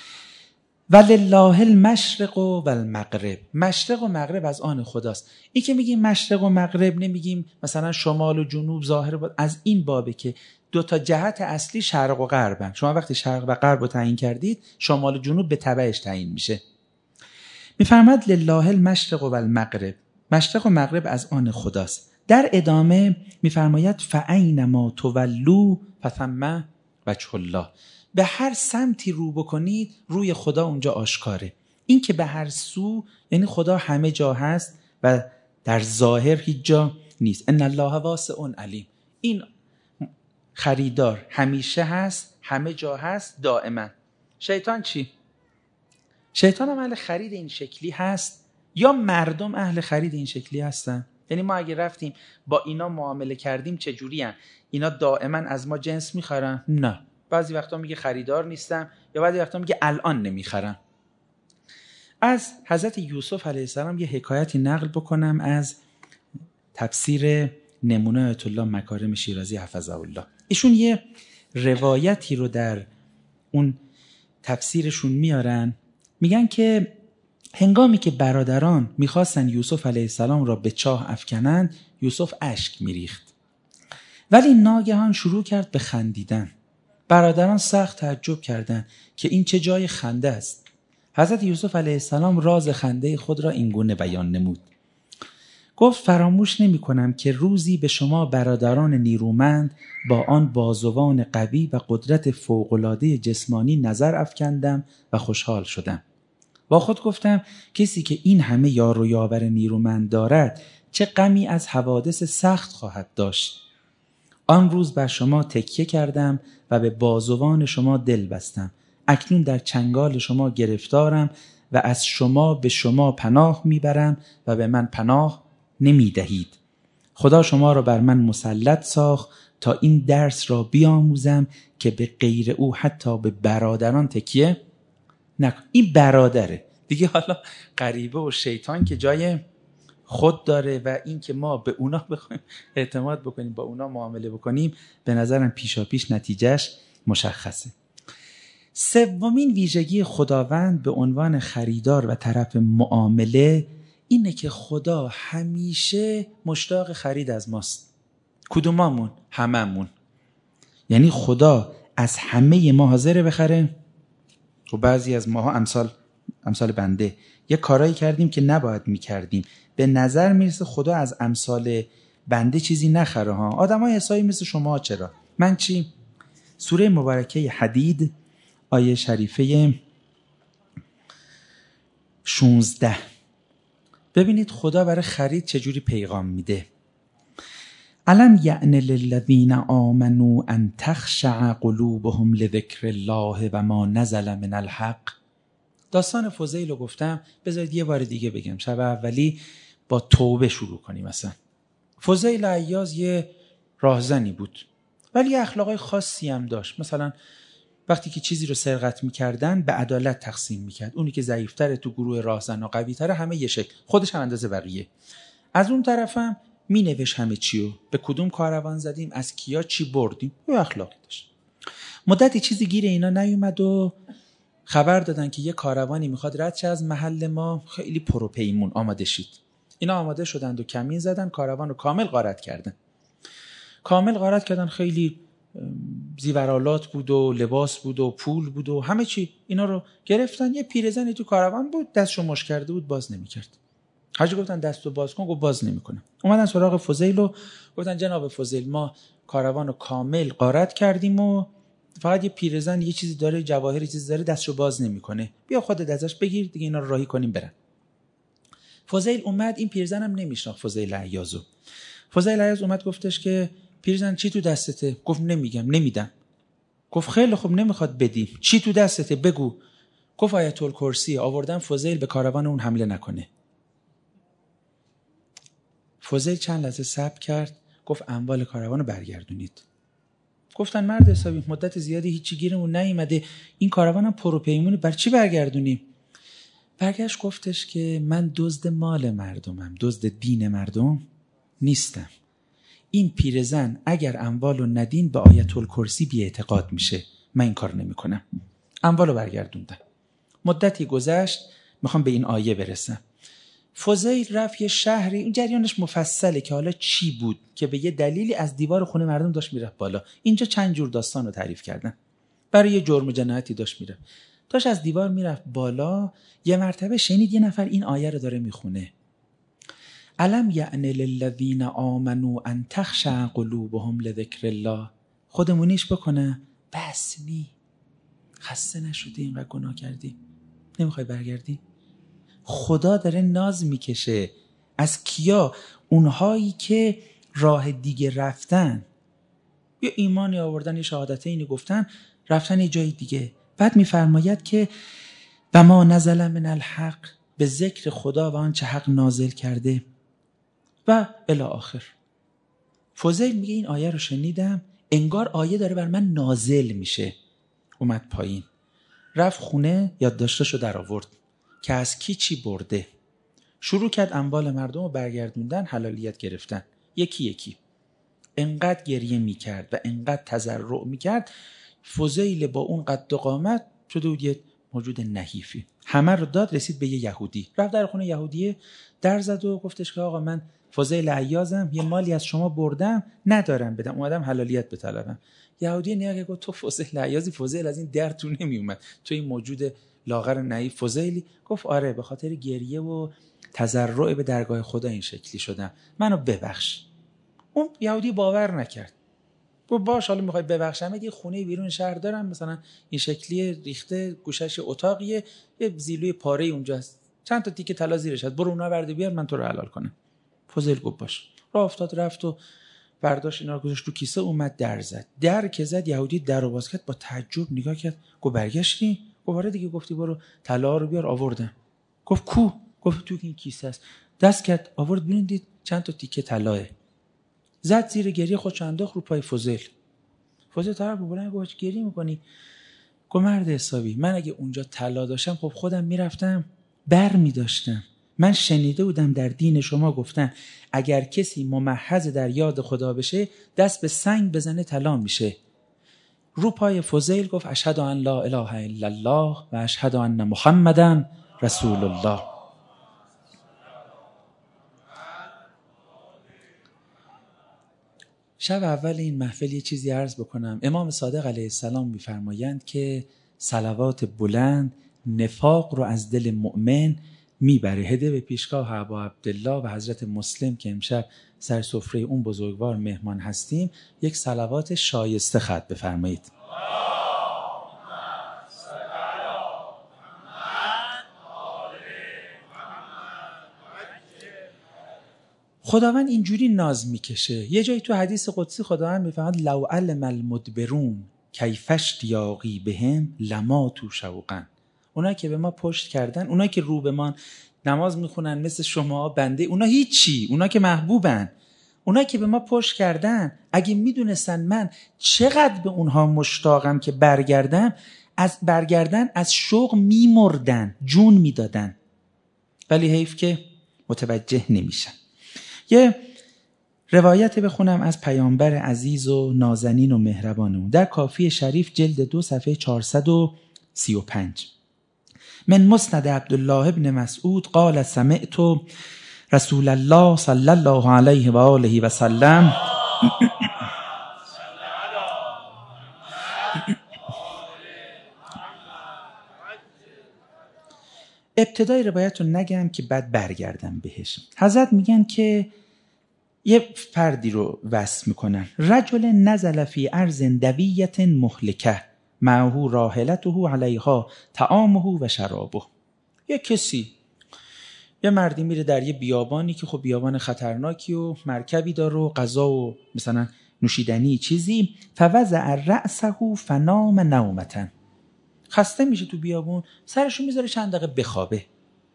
ولله المشرق و المغرب. مشرق و مغرب از آن خداست. این که میگیم مشرق و مغرب، نمیگیم مثلا شمال و جنوب، ظاهر بود، از این بابه که دو تا جهت اصلی شرق و غربن. شما وقتی شرق و غرب رو تعیین کردید، شمال و جنوب به تبعش تعیین میشه. میفرماد لله المشرق و المغرب، مشرق و مغرب از آن خداست. در ادامه میفرماید فاینما تولوا فثم وجه الله. به هر سمتی رو بکنید روی خدا اونجا آشکاره. این که به هر سو یعنی خدا همه جا هست و در ظاهر هیچ جا نیست. ان الله واسع علیم. این خریدار همیشه هست، همه جا هست، دائما. شیطان چی؟ شیطان هم اهل خرید این شکلی هست یا مردم اهل خرید این شکلی هستن؟ یعنی ما اگه رفتیم با اینا معامله کردیم چجوری هن؟ اینا دائما از ما جنس میخرن؟ نه، بعضی وقتا میگه خریدار نیستم، یا بعضی وقتا میگه الان نمیخرم. از حضرت یوسف علیه السلام یه حکایتی نقل بکنم از تفسیر نمونه آیت الله مکارم شیرازی حفظه الله. ایشون یه روایتی رو در اون تفسیرشون میارن، میگن که هنگامی که برادران میخواستن یوسف علیه السلام را به چاه افکنند، یوسف اشک میریخت، ولی ناگهان شروع کرد به خندیدن. برادران سخت تعجب کردند که این چه جای خنده است. حضرت یوسف علیه السلام راز خنده خود را اینگونه بیان نمود. گفت فراموش نمی کنم که روزی به شما برادران نیرومند با آن بازوان قوی و قدرت فوق‌العاده جسمانی نظر افکندم و خوشحال شدم. با خود گفتم کسی که این همه یار و یاور نیرومند دارد چه غمی از حوادث سخت خواهد داشت. آن روز بر شما تکیه کردم و به بازوان شما دل بستم. اکنون در چنگال شما گرفتارم و از شما به شما پناه میبرم و به من پناه نمیدهید. خدا شما را بر من مسلط ساخت تا این درس را بیاموزم که به غیر او حتی به برادران تکیه نکن. این برادره دیگه، حالا غریبه و شیطان که جای خود داره و این که ما به اونا بخوایم اعتماد بکنیم، با اونا معامله بکنیم، به نظرم پیشا پیش نتیجهش مشخصه. سومین ویژگی خداوند به عنوان خریدار و طرف معامله اینه که خدا همیشه مشتاق خرید از ماست. کدومامون؟ هممون. یعنی خدا از همه ما حاضره بخره. و بعضی از ماها امثال امثال بنده یه کارایی کردیم که نباید میکردیم، به نظر میرسه خدا از امثال بنده چیزی نخره ها. آدمای حسابی مثل شما چرا؟ من چی؟ سوره مبارکه حدید آیه شریفه شانزده. ببینید خدا برای خرید چجوری پیغام میده. الم یعن للذین آمنوا ان تخشع قلوبهم لذکر الله و ما نزل من الحق. داستان فضیل رو گفتم، بذارید یه بار دیگه بگم. شب اولی با توبه شروع کنیم. مثلا فضیل عیاض یه راهزنی بود ولی یه اخلاقای خاصی هم داشت. مثلا وقتی که چیزی رو سرقت میکردن به عدالت تقسیم میکرد. اونی که ضعیفتره تو گروه راهزنا قوی‌تره همه یه شکل، خودش هم اندازه بقیه. از اون طرفم مینوشت همه چیو، به کدوم کاروان زدیم، از کیا چی بردیم. یه اخلاقی داشت. مدتی چیزی گیر اینا نیومد و خبر دادن که یه کاروانی میخواد رد شه از محل ما، خیلی پروپیمون آماده شید. اینا آماده شدند و کمین زدن، کاروان رو کامل غارت کردن. کامل غارت کردن، خیلی زیورالات بود و لباس بود و پول بود و همه چی، اینا رو گرفتن. یه پیرزنی تو کاروان بود، دستشو مش کرده بود، باز نمیکرد. حاجی گفتن دستو باز کن، گفت باز نمیکنم. اومدن سراغ فضیل و گفتن جناب فضیل ما کاروان رو کامل غارت کردیم و فقط یه پیرزن یه چیزی داره، جواهری چیزی داره، دستشو باز نمیکنه، بیا خودت ازش بگیر دیگه، اینا رو راهی کنیم برن. فضیل اومد، این پیرزن هم نمیشناخت فضیل عیاضو. فضیل عیاض اومد گفتش که پیرزن چی تو دستته؟ گفت نمیگم، نمیدم. گفت خیلی خوب نمیخواد بدی، چی تو دستته بگو. گفت آیت الکرسی. آوردن فضیل به کاروان اون حمله نکنه. فضیل چند لحظه صبر کرد، گفت اموال کاروان رو برگردونید. گفتن مرد حسابی مدت زیادی هیچی گیرمون نیومده، این کاروان هم پروپیمونه، بر چی برگردونیم؟ برگشت گفتش که من دزد مال مردمم، دزد دین مردم نیستم. این پیرزن اگر اموالو ندین به آیت الکرسی بی اعتقاد میشه، من این کار نمی کنم. اموالو برگردوندم. مدتی گذشت، میخوام به این آیه برسم. فضیل رفت یه شهری، این جریانش مفصله که حالا چی بود که به یه دلیلی از دیوار خونه مردم داشت میرفت بالا. اینجا چند جور داستان رو تعریف کردن. برای یه جرم جنایتی داشت میرفت، داشت از دیوار میرفت بالا. یه مرتبه شنید یه نفر این آیه رو داره میخونه. الم یعن للذین آمنوا ان تخشع قلوبهم لذکر الله. خودمونیش بکنه بس نی، خسته نشدی اینقدر گناه کردی، نمیخوای برگردی؟ خدا داره ناز میکشه از کیا؟ اونهایی که راه دیگه رفتن، یه ایمانی آوردن، یه شهادته اینی گفتن، رفتن یه جای دیگه. بعد میفرماید که و ما نزل من الحق، به ذکر خدا و آنچه حق نازل کرده و الی آخر. فضیل میگه این آیه رو شنیدم، انگار آیه داره بر من نازل میشه. اومد پایین، رفت خونه، یادداشتاشو در آورد که از کی چی برده. شروع کرد اموال مردم رو برگردوندن، حلالیت گرفتن، یکی یکی. انقدر گریه میکرد و انقدر تضرع میکرد، فضیل با اون قد و قامت شده بود یه موجود نحیفی. همه رو داد، رسید به یه یهودی، رفت در خونه یهودیه، در زد و گفتش که آقا من فضیل عیاضم، یه مالی از شما بردم، ندارم بدم، اومدم حلالیت بطلبم. یهودی نگاه گفت تو فضیل عیاضی؟ فضیل از این در تو نمی اومد، تو این موجود لاغر نحیف فضیلی؟ گفت آره، به خاطر گریه و تضرع به درگاه خدا این شکلی شدم، منو ببخش. اون یهودی باور نکرد، گفت باش، حالا میخوای ببخشم، یه خونه بیرون شهر دارم مثلا این شکلی ریخته، گوشش اتاقیه، یه زیلوی پاره اونجاست، چند تا تیکه طلا زیرش هست، برو اونا ورده بیار من تو رو حلال کنم. فضیل گفت باش. راه افتاد رفت و برداشت اینا رو گذاشت تو کیسه، اومد در زد. در که زد، یهودی در رو باز کرد، با تعجب نگاه کرد، گفت برگشتی؟ گفت آره دیگه، گفتی برو طلا رو بیار، آوردم. گفت کو؟ گفت تو این کیسه است. دست کرد آورد بیرون، دید چند تا تیکه طلاه. زد زیر گریه، خودش انداخت رو پای فضیل. فضیل طرف رو بلند گفت گریه میکنی؟ گفت مرد حسابی، من اگه اونجا طلا داشتم خب خودم میرفتم بر میداشتم. من شنیده بودم در دین شما گفتن اگر کسی ممحض در یاد خدا بشه دست به سنگ بزنه طلا میشه. رو پای فضیل گفت اشهد ان لا اله الا الله و اشهد ان محمدن رسول الله. شب اول این محفل یه چیزی عرض بکنم. امام صادق علیه السلام میفرمایند که صلوات بلند نفاق رو از دل مؤمن میبره. هده به پیشگاه ابا عبدالله و حضرت مسلم که امشب سر سفره اون بزرگوار مهمان هستیم یک صلوات شایسته ختم بفرمایید. خداوند اینجوری ناز میکشه. یه جایی تو حدیث قدسی خداوند میفرماید لو علم المدبرون کیف اشتیاقی بهم لماتوا شوقا. اونا که به ما پشت کردن، اونا که رو به ما نماز میخونن مثل شما بنده، اونا هیچی، اونا که محبوبن. اونا که به ما پشت کردن اگه میدونستن من چقدر به اونها مشتاقم که برگردم، از برگردن از شوق میمردن، جون میدادن. ولی حیف که متوجه نمیشن. یه روایت بخونم از پیامبر عزیز و نازنین و مهربانمون در کافی شریف جلد دو صفحه چهارصد و سی و پنج. من مسند عبدالله ابن مسعود قال سمعت رسول الله صلی الله علیه و آله و سلم ابتدای روایت رو نگم که بعد برگردم بهش. حضرت میگن که یه فردی رو وصف میکنن. رجل نزل فی ارض دویت مهلکه معه راحلته علیها طعامه و شرابه. یه کسی، یه مردی میره در یه بیابانی که خب بیابان خطرناکی و مرکبی داره و غذا و مثلا نوشیدنی چیزی، فوضع رأسه فنام نومتن. خسته میشه تو بیابون، سرشو میذاره چند دقیقه بخوابه.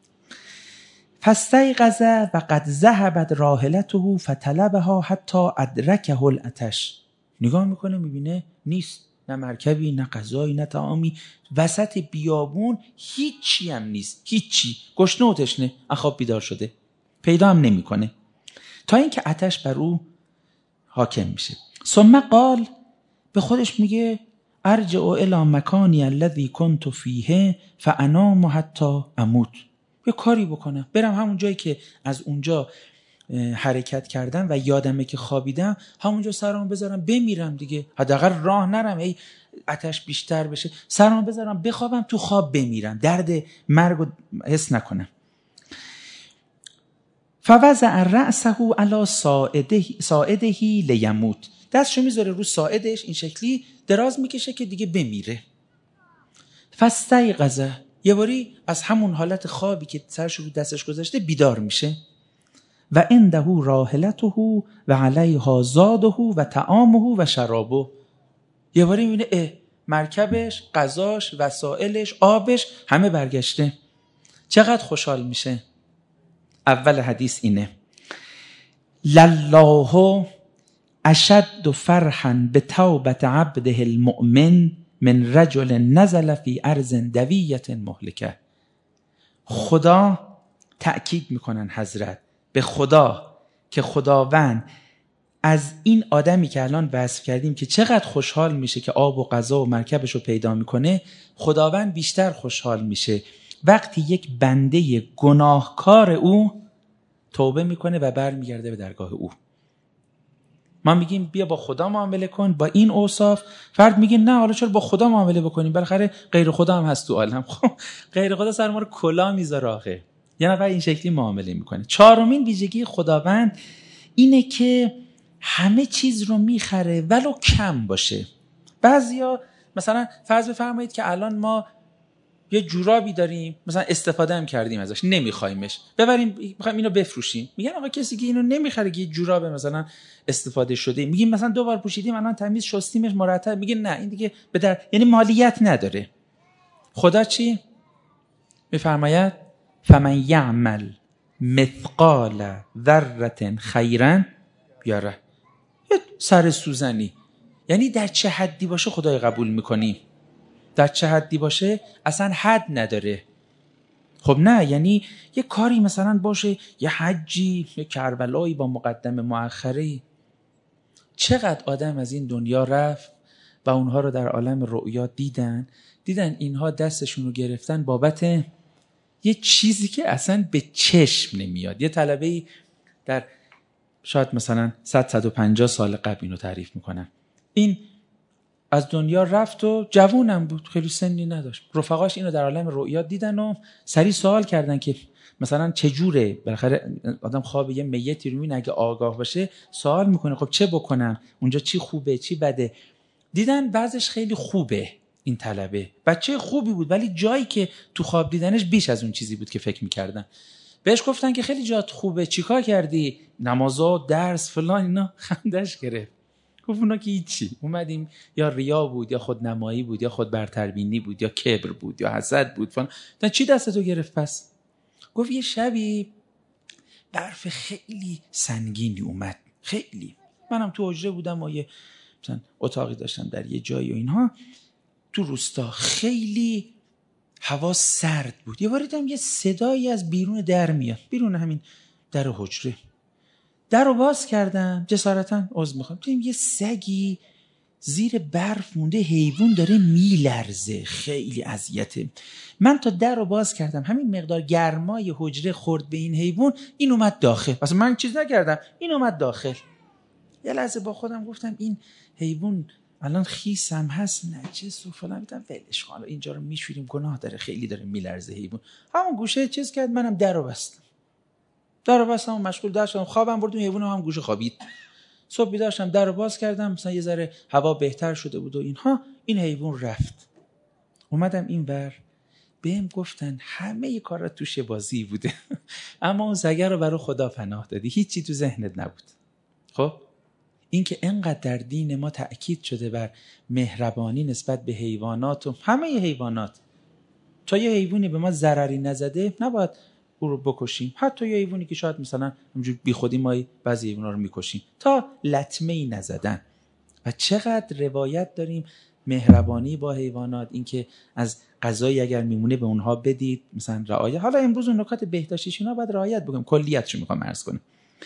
فاستيقظ و قد ذهبت راحلته فطلبها حتی ادرکه العطش. نگاه میکنه میبینه نیست، نه مرکبی، نه غذایی، نه طعامی، وسط بیابون هیچی هم نیست، هیچی. گشنه و تشنه از خواب بیدار شده، پیدا هم نمیکنه تا اینکه عطش بر او حاکم میشه. ثم قال، به خودش میگه ارجع الی مکانی الذی کنت فیه فانام حتی اموت. یه کاری بکنم، برم همون جایی که از اونجا حرکت کردم و یادمه که خوابیدم، همونجا سرمو بذارم بمیرم دیگه. حداقل راه نرم ای آتش بیشتر بشه، سرمو بذارم بخوابم تو خواب بمیرم، درد مرگو حس نکنم. فوضع رأسه علی ساعده ساعده لیموت. دستشو میذاره رو ساعدش، این شکلی دراز میکشه که دیگه بمیره. فاستيقظ، یه باری از همون حالت خوابی که سرش رو دستش گذاشته بیدار میشه. و عنده راحلته و علیها زاده و طعامه و شرابه. یه باری میبینه اه مرکبش، غذاش، وسایلش، آبش همه برگشته. چقدر خوشحال میشه. اول حدیث اینه: لله اشد فرحا بتوبة عبده المؤمن من رجل نزل فی ارض دویة مهلکه. خدا تأکید میکنن حضرت، به خدا که خداوند از این آدمی که الان وصف کردیم که چقدر خوشحال میشه که آب و غذا و مرکبش رو پیدا میکنه، خداوند بیشتر خوشحال میشه وقتی یک بنده گناهکار او توبه میکنه و برمیگرده به درگاه او. ما میگیم بیا با خدا معامله کن با این اوصاف، فرد میگه نه حالا چرا با خدا معامله بکنیم، بالاخره غیر خدا هم هست تو عالم. خب غیر خدا سر ما رو کلا میذاره آخه. یه نفر این شکلی معامله میکنه. چهارمین ویژگی خداوند اینه که همه چیز رو میخره ولو کم باشه. بعضیا مثلا فرض بفرمایید که الان ما یه جورابی داریم، مثلا استفاده هم کردیم ازش، نمیخوایمش، ببریم میخوایم اینو بفروشیم. میگن آقا کسی که اینو نمیخره، که جوراب مثلا استفاده شده، میگیم مثلا دو بار پوشیدیم الان تمیز شستیمش مرتب، میگه نه این دیگه به در، یعنی مالیت نداره. خدا چی میفرماید؟ فمن یعمل مثقال ذره خیرا یره. یه سر سوزنی. یعنی در چه حدی باشه خدای قبول میکنیم، در چه حدی باشه اصلا حد نداره. خب نه، یعنی یه کاری مثلا باشه، یه حجی، یه کربلایی با مقدم مؤخری. چقدر آدم از این دنیا رفت و اونها رو در عالم رؤیا دیدن دیدن اینها دستشون رو گرفتن بابت یه چیزی که اصلا به چشم نمیاد. یه طلبه‌ای در شاید مثلا صد صد و پنجاه سال قبل اینو تعریف میکنن. این از دنیا رفت و جوونم بود، خیلی سنی نداشت. رفقاش اینو در عالم رؤیا دیدن و سریع سوال کردن که مثلا چجوره، بالاخره آدم خواب یه میتی رو میبینه، اگه آگاه باشه سوال میکنه خب چه بکنم، اونجا چی خوبه چی بده. دیدن بعضش خیلی خوبه، این طلبه بچه خوبی بود، ولی جایی که تو خواب دیدنش بیش از اون چیزی بود که فکر میکردن. بهش گفتن که خیلی جات خوبه، چیکار کردی؟ نمازا، درس، فلان. اینا خندش گرفت، گفت اونا که هیچی، اومدیم یا ریا بود یا خودنمایی بود یا خود برتربینی بود یا کبر بود یا حسد بود فلان. تا چی دستتو گرفت پس؟ گفت یه شبی برف خیلی سنگینی اومد، خیلی. منم تو حجره بودم و یه مثلا اتاقی داشتم در یه جایی و اینها تو روستا، خیلی هوا سرد بود. یه بار دیدم یه صدایی از بیرون در میاد، بیرون همین در حجره. در رو باز کردم جسارتاً، عذر میخوام، دیدم یه سگی زیر برف مونده، حیوان داره میلرزه، خیلی اذیته. من تا در رو باز کردم، همین مقدار گرمای حجره خورد به این حیوان، این اومد داخل. اصلا من چیز نکردم، این اومد داخل. یه لحظه با خودم گفتم این حیوان الان خیسم هست، نجس و فلان، میگم ولش کن، اینجا رو میشوریم، گناه داره، خیلی داره میلرزه حیوان. همون گوشه چیز کرد، منم در رو بستم. در رو بستم و مشغول در شدم، خوابم برد و حیوان هم گوشه خوابید. صبح بیدار شدم، در رو باز کردم، مثلا یه ذره هوا بهتر شده بود و اینها. این حیوان رفت. اومدم اینور، بهم گفتن همه کارا توش بازی بوده اما اون سگ رو برای خدا پناه دادی، هیچی تو ذهنت نبود. خب این که انقدر در دین ما تأکید شده بر مهربانی نسبت به حیوانات و همه حیوانات، تا یه حیوانی به ما ضرری نزده نباید او رو بکشیم. حتی یه حیوانی که شاید مثلا همونجور بی خودی ما بعضی حیونا رو میکشیم تا لطمه‌ای نزدن. و چقدر روایت داریم مهربانی با حیوانات، این که از غذایی اگر میمونه به اونها بدید، مثلا رعایت. حالا امروز اون نکات بهداشتیش اینا باید رعایت بکنیم، کلیتشو میخوام عرض کنم.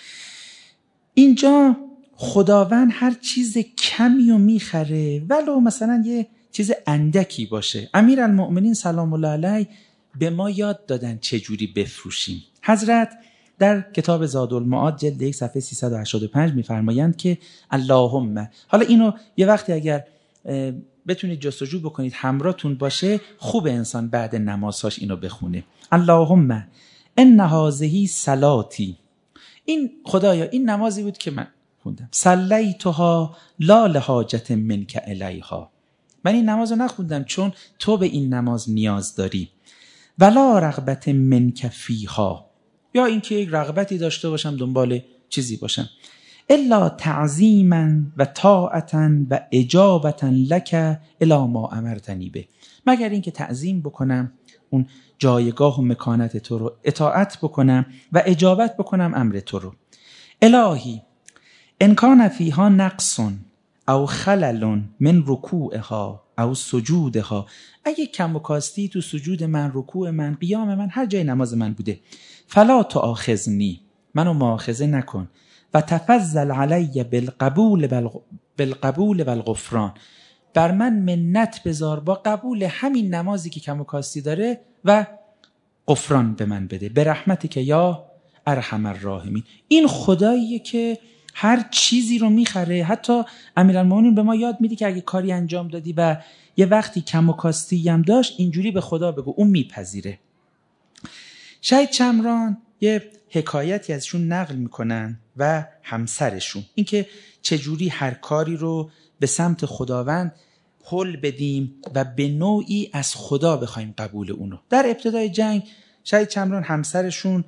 اینجا خداوند هر چیز کمی رو میخره، ولو مثلا یه چیز اندکی باشه. امیرالمؤمنین سلام الله علیه به ما یاد دادن چه جوری بفروشیم. حضرت در کتاب زادالمعاد جلد یک صفحه سیصد و هشتاد و پنج میفرمایند که اللهم، حالا اینو یه وقتی اگر بتونید جستجو بکنید همراهتون باشه، خوب انسان بعد نمازهاش اینو بخونه. اللهم ان هذه صلاتی، این خدایا این نمازی بود که من خوندم، صلیتها لا لحاجت منک الیها، من این نماز رو نخوندم چون تو به این نماز نیاز داری، ولا رغبت منک فیها، یا اینکه یک رغبتی داشته باشم دنبال چیزی باشم، الا تعظیما و طاعتا و اجابتا لک الی ما امرتنی به، مگر اینکه تعظیم بکنم اون جایگاه و مکانت تو رو، اطاعت بکنم و اجابت بکنم امر تو رو. الهی ان کان فیها نقص او خلل من رکوعها او سجودها، اگه کم و کاستی تو سجود من، رکوع من، قیام من، هر جای نماز من بوده، فلا تؤاخذنی، منو مؤاخذه نکن، و تفضل علی بالقبول بالغ... بالقبول والغفران، بر من منت بذار با قبول همین نمازی که کم و کاستی داره و غفران به من بده، به رحمتی که یا ارحم الراحمین. این خداییه که هر چیزی رو میخره. حتی امیرالمومنین به ما یاد میده که اگه کاری انجام دادی و یه وقتی کم و کاستی هم داشت، اینجوری به خدا بگو، اون میپذیره. شهید شمران یه حکایتی ازشون نقل میکنن و همسرشون، این که چجوری هر کاری رو به سمت خداوند حل بدیم و به نوعی از خدا بخوایم قبول اونو. در ابتدای جنگ شهید شمران همسرشون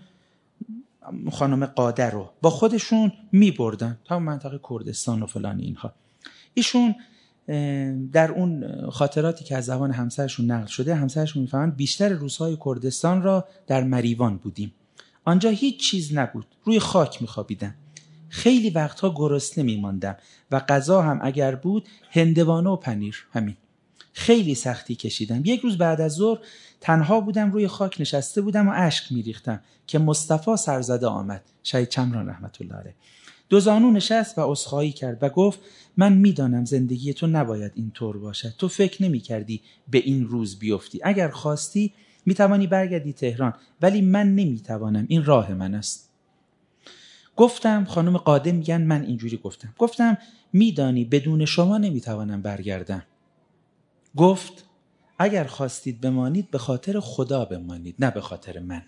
خانم قادر رو با خودشون می بردن تا منطقه کردستان و فلان اینها. ایشون در اون خاطراتی که از زبان همسرشون نقل شده، همسرشون میفهمند بیشتر روزهای کردستان را در مریوان بودیم. آنجا هیچ چیز نبود، روی خاک میخوابیدن. خیلی وقتها گرسنه میماندم و غذا هم اگر بود هندوانه و پنیر. همین. خیلی سختی کشیدم. یک روز بعد از ظهر تنها بودم، روی خاک نشسته بودم و اشک میریختم که مصطفی سرزده آمد، شهید چمران رحمت الله علیه. دو زانو نشست و عذرخواهی کرد و گفت من میدانم زندگی تو نباید این طور باشد. تو فکر نمی کردی به این روز بیفتی. اگر خواستی میتوانی برگردی تهران، ولی من نمیتوانم، این راه من است. گفتم خانم قادم میگن من اینجوری گفتم. گفتم میدانی بدون شما نمیتوانم برگردم. گفت اگر خواستید بمانید به خاطر خدا بمانید، نه به خاطر من.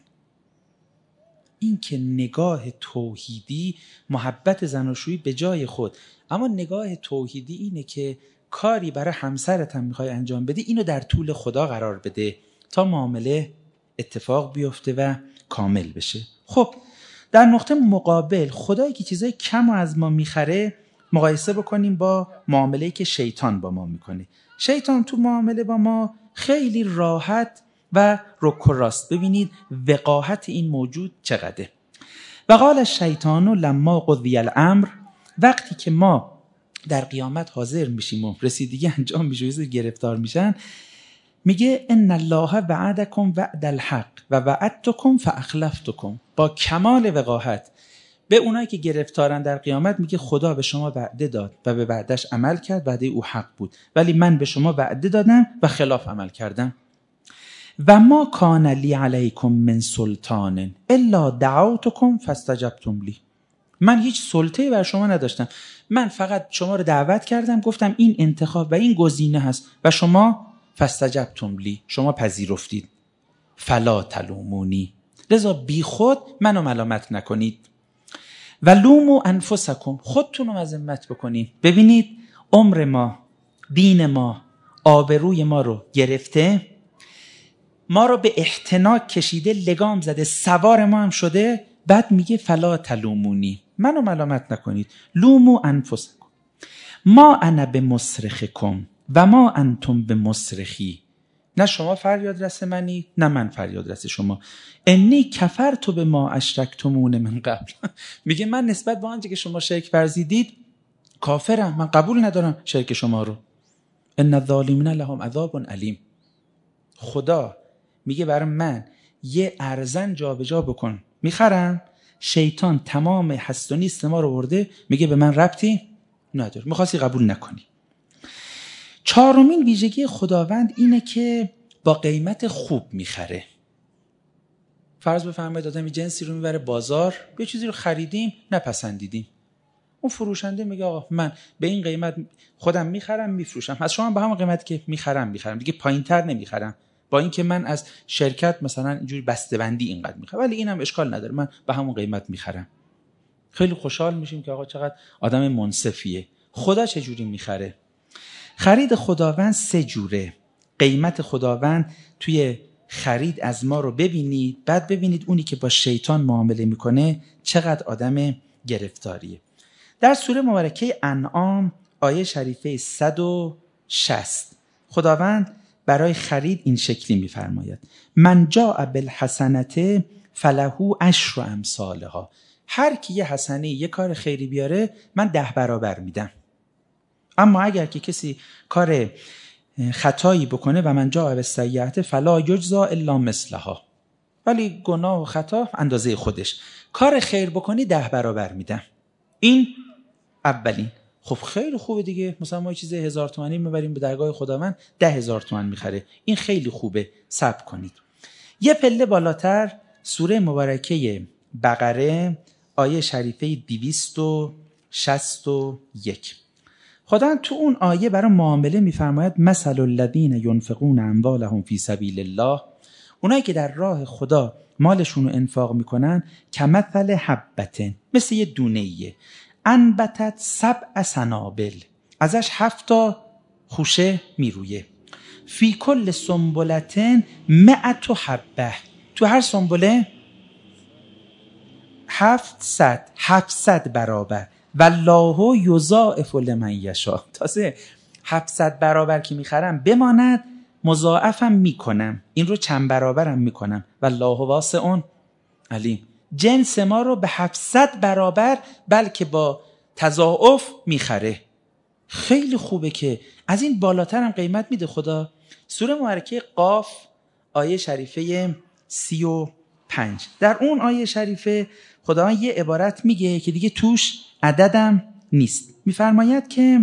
این که نگاه توحیدی، محبت زناشویی به جای خود، اما نگاه توحیدی اینه که کاری برای همسرت هم میخوای انجام بدی، اینو در طول خدا قرار بده تا معامله اتفاق بیفته و کامل بشه. خب در نقطه مقابل خدایی که چیزای کم از ما میخره مقایسه بکنیم با معامله‌ای که شیطان با ما میکنه. شیطان تو معامله با ما خیلی راحت و رک و راست. ببینید وقاحت این موجود چقدره. و قال الشیطان لما قضی الامر، وقتی که ما در قیامت حاضر میشیم و رسیدگی انجام میشه، گرفتار میشن، میگه ان الله وعدکم وعد الحق و وعدتکم فاخلفتکم. با کمال وقاحت به اونایی که گرفتارن در قیامت میگه خدا به شما وعده داد و به وعدش عمل کرد، وعده او حق بود، ولی من به شما وعده دادم و خلاف عمل کردم. و ما کان لی علیکم من سلطان الا دعوتکم فاستجبتم لی. من هیچ سلطه‌ای بر شما نداشتم، من فقط شما رو دعوت کردم، گفتم این انتخاب و این گزینه هست و شما فاستجبتم لی، شما پذیرفتید. فلا تلومونی، لذا بی خود منو ملامت نکنید. و لوموا انفسکم، خودتون رو مذمت بکنید. ببینید عمر ما، دین ما، آبروی ما رو گرفته، ما رو به احتناک کشیده، لگام زده، سوار ما هم شده، بعد میگه فلا تلومونی، منو ملامت نکنید. لوموا انفسکم ما انا بمصرخکم و ما انتم بمصرخی. نه شما فریاد رس منی، نه من فریاد رس شما. انی کفرت بما اشرکتمون من قبل. میگه من نسبت به آنچه که شما شرک ورزیدید کافرم، من قبول ندارم شرک شما رو. ان الظالمین لهم عذاب علیم. خدا میگه برای من یه ارزن جابجا بکن، میخرم. شیطان تمام هست و نیست ما رو برده، میگه به من ربطی نداره، میخواستی قبول نکنی. چهارمین ویژگی خداوند اینه که با قیمت خوب میخره. فرض بفرمایید آدم یه جنسی رو میبره بازار، یه چیزی رو خریدیم نپسندیدیم، اون فروشنده میگه آقا من به این قیمت خودم میخرم میفروشم، از شما به همون قیمت که میخرم میخرم، دیگه پایینتر نمیخرم، با اینکه من از شرکت مثلا اینجوری بسته‌بندی اینقدر میخرم، ولی اینم اشکال نداره، من به همون قیمت میخرم. خیلی خوشحال میشیم که آقا چقدر آدم منصفیه. خدا چه جوری میخره؟ خرید خداوند سه جوره. قیمت خداوند توی خرید از ما رو ببینید، بعد ببینید اونی که با شیطان معامله میکنه چقدر آدم گرفتاریه. در سوره مبارکه انعام آیه شریفه صد و شصت خداوند برای خرید این شکلی میفرماید: من جاء بالحسنة فله عشر امثالها. هر کی یه حسنه، یه کار خیری بیاره من ده برابر میدم. اما اگر که کسی کار خطایی بکنه و من جاء بالسیئة فلا یجزی الا مثلها، ولی گناه و خطا اندازه خودش، کار خیر بکنی ده برابر میدم. این اولین. خب خیلی خوبه دیگه، مثلا ما یه چیز هزار تومانی میبریم به درگاه خداوند، ده هزار تومان میخره، این خیلی خوبه، صبر کنید. یه پله بالاتر سوره مبارکه بقره آیه شریفه دویست و شصت و یک خدا تو اون آیه برای معامله میفرماید: مثل الذین ینفقون اموالهم فی سبیل الله، اونایی که در راه خدا مالشون رو انفاق میکنن، کمثل حبة، مثل یه دونه‌ایه، انبتت سبع سنابل، ازش هفتا خوشه میرویه، فی کل سنبلة مئة حبه، تو هر سنبله هفتصد هفتصد برابر، والله یضاعف لمن یشاء. تازه هفتصد برابر که میخرم بماند، مضاعفم میکنم، این رو چند برابرم میکنم، والله واسع علیم. جنس ما رو به هفتصد برابر بلکه با تضاعف میخره. خیلی خوبه که از این بالاتر هم قیمت میده خدا. سوره مبارکه قاف آیه شریفه سی و پنج، در اون آیه شریفه خدا یه عبارت میگه که دیگه توش عددم نیست. میفرماید که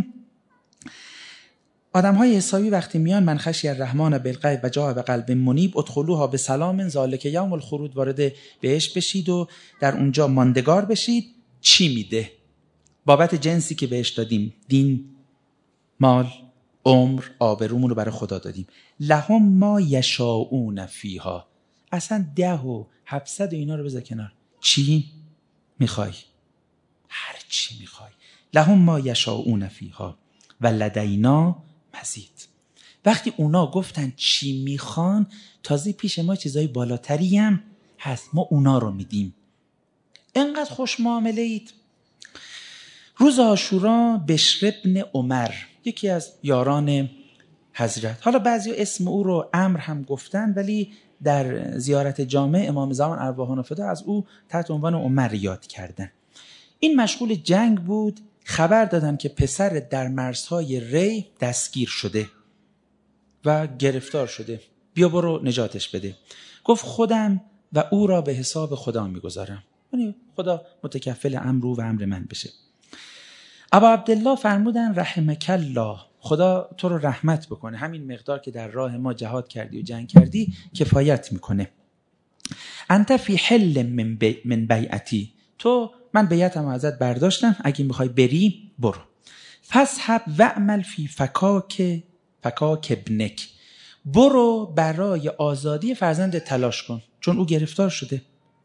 آدم های حسابی وقتی میان من خشی الرحمن بالغیب و جاء بقلب منیب ادخلوها بسلام ذالک یوم الخلود، وارد بهش بشید و در اونجا ماندگار بشید. چی میده؟ بابت جنسی که بهش دادیم، دین، مال، عمر، آبرومون رو برای خدا دادیم. لهم ما یشاؤون فیها. اصلا ده و هفتصد و اینا رو بذار کنار. چی میخوای؟ هر چی میخوای. لهم ما یشاؤون فیها و لدینا مزید. وقتی اونا گفتن چی میخوان، تازه پیش ما چیزای بالاتری هم هست، ما اونا رو میدیم. انقدر خوش معامله اید. روز عاشورا بشر ابن عمر، یکی از یاران حضرت، حالا بعضی اسم او رو عمرو هم گفتن، ولی در زیارت جامع امام زمان ارواحان فدا از او تحت عنوان عمر یاد کردن. این مشغول جنگ بود. خبر دادن که پسر در مرزهای ری دستگیر شده و گرفتار شده، بیا برو نجاتش بده. گفت خودم و او را به حساب خدا میگذارم، یعنی خدا متکفل امر و امر من بشه. ابا عبدالله فرمودن رحمک الله، خدا تو رو رحمت بکنه، همین مقدار که در راه ما جهاد کردی و جنگ کردی کفایت میکنه. انت فی حل من, بی من بیعتی، تو من بیعتم ازت برداشتم، اگه میخوای بری برو. فاسحب وعمل فی فکاک فکاک ابنک، برو برای آزادی فرزند تلاش کن، چون او گرفتار شده.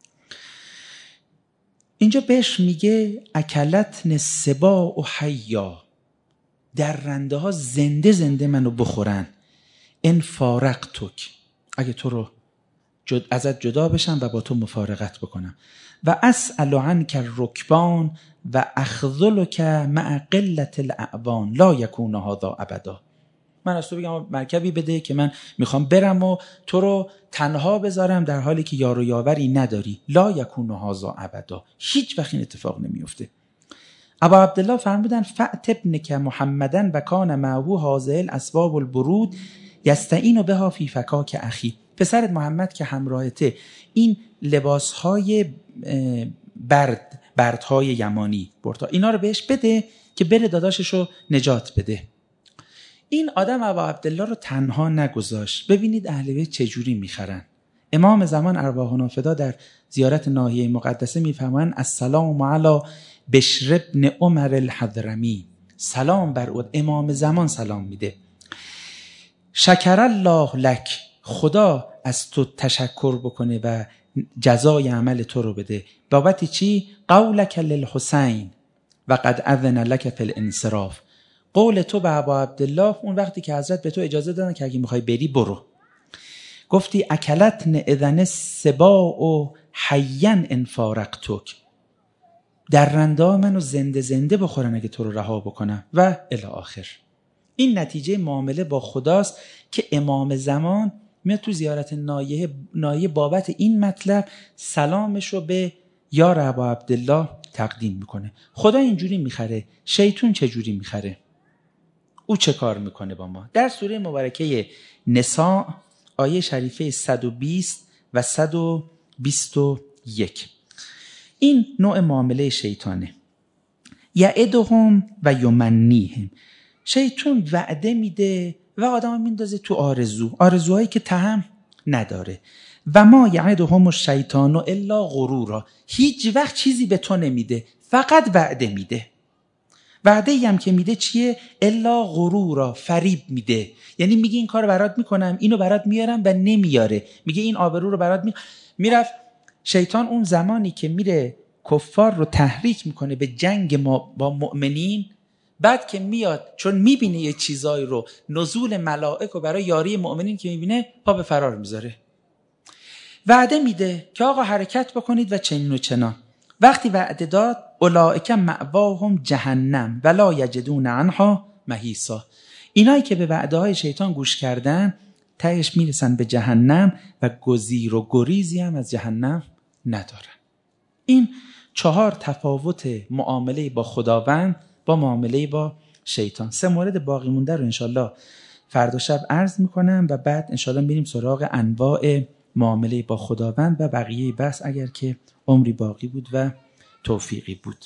اینجا بهش میگه اکلتن السباع و حیا، درنده ها زنده زنده منو بخورن. ان فارقتک، اگه تو رو جد ازت جدا بشم و با تو مفارقت بکنم. و اسأل عنک الرکبان و اخذلک مع قلة الاعوان لا یکون هذا ابدا. من از تو بگم مرکبی بده که من میخوام برم و تو رو تنها بذارم در حالی که یار و یاوری نداری. لا یکون هذا ابدا، هیچ وقت این اتفاق نمیفته. ابا عبدالله فرمودن فأت ابنک محمدن و کان معه هذه الاسباب البرود یستعین بها فی فکاک اخی، پسرت محمد که همراهته این لباسهای برد بردهای یمانی برتا، اینا رو بهش بده که بره داداششو نجات بده. این آدم ابا عبدالله رو تنها نگذاشت. ببینید اهل بیت چجوری میخرن. امام زمان ارواحنا فدا در زیارت ناحیه مقدسه میفهمن السلام علی بشر ابن عمر الحضرمی، سلام بر او، امام زمان سلام میده. شکر الله لک، خدا از تو تشکر بکنه و جزای عمل تو رو بده. بابت چی؟ قولک للحسین و قد اذن لک فی الانصراف، قول تو به ابا عبدالله اون وقتی که حضرت به تو اجازه دادن که اگه میخوای بری برو. گفتی اکلتن اذن السباع و حیا ان فارقتک، درنده منو زنده زنده بخورن اگه تو رو رها بکنم و الی آخر. این نتیجه معامله با خداست که امام زمان میاد تو زیارت نایه نایه بابت این مطلب سلامش رو به یار ابا عبدالله تقدیم میکنه. خدا اینجوری میخره، شیطون چجوری میخره؟ او چه کار میکنه با ما؟ در سوره مبارکه نساء آیه شریفه صد و بیست و صد و بیست و یک، این نوع معامله شیطانه. یعدهم و یمنیهم، شیطان وعده میده و آدم میندازه تو آرزو، آرزوهایی که تهم نداره. و ما یعدهم الشیطان الا غرورا، هیچ وقت چیزی به تو نمیده، فقط وعده میده. وعده هم که میده چیه؟ الا غرورا، فریب میده. یعنی میگه این کار برات میکنم، اینو برات میارم و نمیاره. میگه این آبرو رو برات می... میرفت شیطان اون زمانی که میره کفار رو تحریک میکنه به جنگ ما با مؤمنین، بعد که میاد چون میبینه یه چیزایی رو، نزول ملائک و برای یاری مؤمنین که میبینه، پا به فرار میذاره. وعده میده که آقا حرکت بکنید و چنین و چنان. وقتی وعده داد اولئک مأواهم جهنم ولا یجدون عنها محیصا، اینایی که به وعده های شیطان گوش کردن تهش میرسن به جهنم و گزیر و گریزی هم از جهنم ندارن. این چهار تفاوت معامله با خداوند با معامله با شیطان. سه مورد باقی مونده رو انشالله فردا شب عرض میکنم و بعد انشالله میریم سراغ انواع معامله با خداوند و بقیه بحث اگر که عمری باقی بود و توفیقی بود.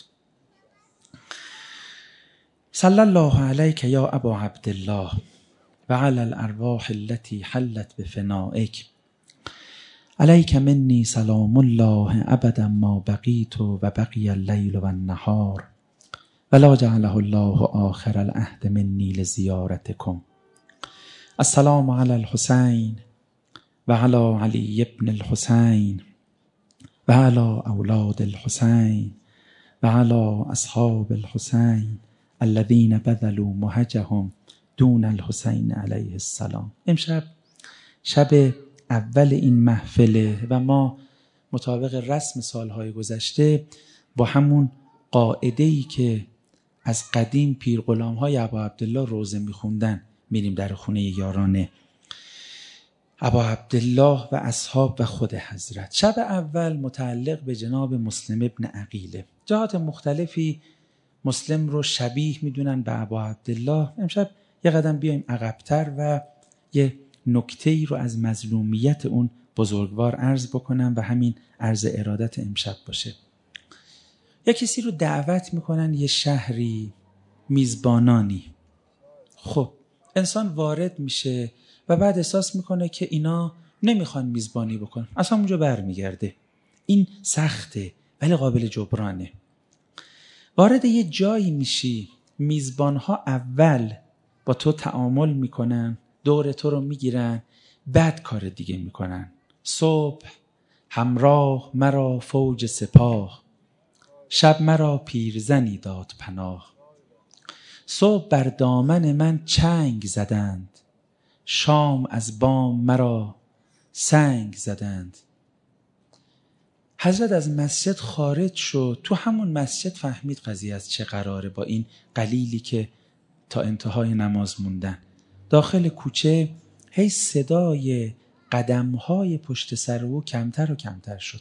صلی الله علیک یا ابا عبدالله و علی الارواح التي حلت بفنائک علیک منی سلام الله ابدا ما بقیت و بقی اللیل و النهار ولا جعله الله آخر العهد منی لزیارتکم. السلام علی الحسین و علی علی ابن الحسین و علی اولاد الحسین و علی اصحاب الحسین الذين بذلوا مهجهم دون الحسین علیه السلام. امشب شب اول این محفله و ما مطابق رسم سالهای گذشته با همون قاعده‌ای که از قدیم پیر غلام‌های ابا عبدالله روزه می‌خوندن میریم در خونه یاران ابا عبدالله و اصحاب و خود حضرت. شب اول متعلق به جناب مسلم ابن عقیله. جهات مختلفی مسلم رو شبیه میدونن به ابا عبدالله. امشب یه قدم بیایم عقب‌تر و یه نکته‌ای رو از مظلومیت اون بزرگوار عرض بکنم و همین عرض ارادت امشب باشه. یه کسی رو دعوت میکنن یه شهری، میزبانانی. خب انسان وارد میشه و بعد احساس میکنه که اینا نمیخوان میزبانی بکنن، اصلا اونجا برمیگرده. این سخته ولی قابل جبرانه. وارد یه جایی میشی، میزبانها اول با تو تعامل میکنن، دور تو رو میگیرن، بعد کار دیگه میکنن. صبح همراه مرا فوج سپاه، شب مرا پیرزنی داد پناه. صبح بر دامن من چنگ زدند، شام از بام مرا سنگ زدند. حضرت از مسجد خارج شد، تو همون مسجد فهمید قضیه از چه قراره با این قلیلی که تا انتهای نماز موندن. داخل کوچه هی صدای قدم‌های پشت سر او کمتر و کمتر شد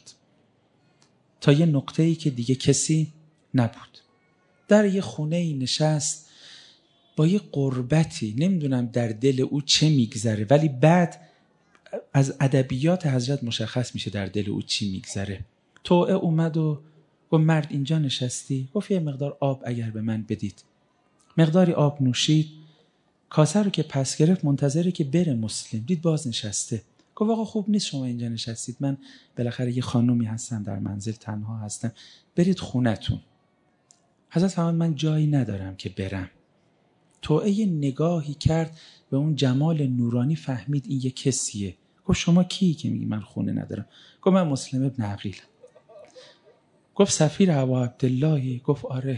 تا یه نقطه‌ای که دیگه کسی نبود. در یه خونه‌ای نشست با یه غربتی، نمیدونم در دل او چه میگذره، ولی بعد از ادبیات حضرت مشخص میشه در دل او چی میگذره. توعه اومد و گفت مرد اینجا نشستی؟ گفت یه مقدار آب اگر به من بدید. مقداری آب نوشید، کاسه رو که پس گرفت منتظره که بره مسلم، دید باز نشسته. گفت آقا خوب نیست شما اینجا نشستید، من بالاخره یه خانومی هستم در منزل، تنها هستم، برید خونتون. حضرت فرمود من جایی ندارم که برم. توعه نگاهی کرد به اون جمال نورانی، فهمید این یه کسیه. گفت شما کی که میگی من خونه ندارم؟ گفت من مسلم ابن عقیل. گفت سفیر ابا عبداللهی؟ گفت آره.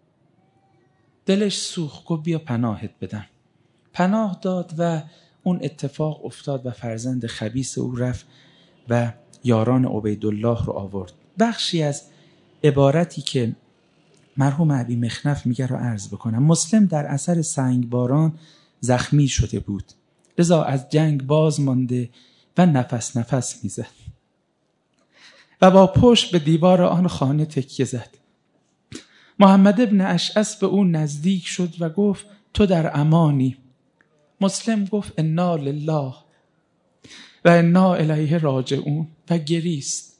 دلش سوخت، گفت بیا پناهت بدم. پناه داد و اون اتفاق افتاد و فرزند خبیث او رفت و یاران عبیدالله رو آورد. بخشی از عبارتی که مرحوم ابی مخنف میگه رو عرض بکنم. مسلم در اثر سنگباران زخمی شده بود، لذا از جنگ باز مانده و نفس نفس میزد و با پشت به دیوار آن خانه تکیه زد. محمد ابن اشعث به او نزدیک شد و گفت تو در امانی. مسلم گفت انا لله و انا الیه راجعون و گریست.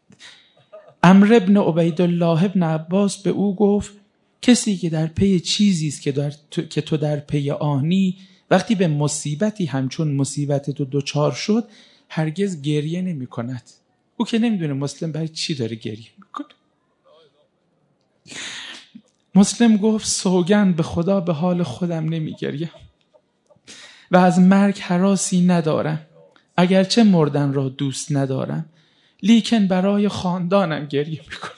عمرو ابن عبیدالله ابن عباس به او گفت کسی که در پی چیزی است که, در تو، که تو در پی آنی، وقتی به مصیبتی همچون مصیبت تو دوچار شد هرگز گریه نمی کند. او که نمیدونه مسلم برای چی داره گریه میکنه. مسلم گفت سوگند به خدا به حال خودم نمی گریم و از مرگ هراسی ندارم، اگرچه مردن را دوست ندارم، لیکن برای خاندانم گریه میکنم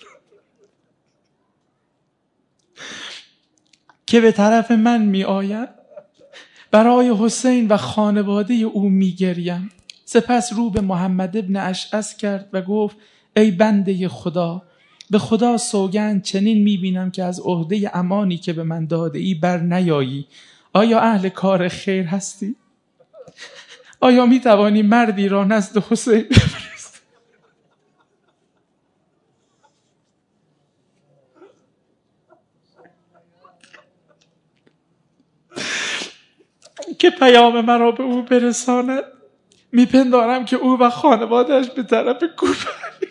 که به طرف من می آید. برای حسین و خانواده او می گریم. سپس رو به محمد ابن اشعث کرد و گفت ای بنده خدا، به خدا سوگند چنین می بینم که از عهده امانی که به من داده ای بر نیایی. آیا اهل کار خیر هستی؟ آیا می توانی مردی را نزد حسین بفرستی؟ پیام مرا به او برساند. میپندارم که او و خانوادهش به طرف کوفه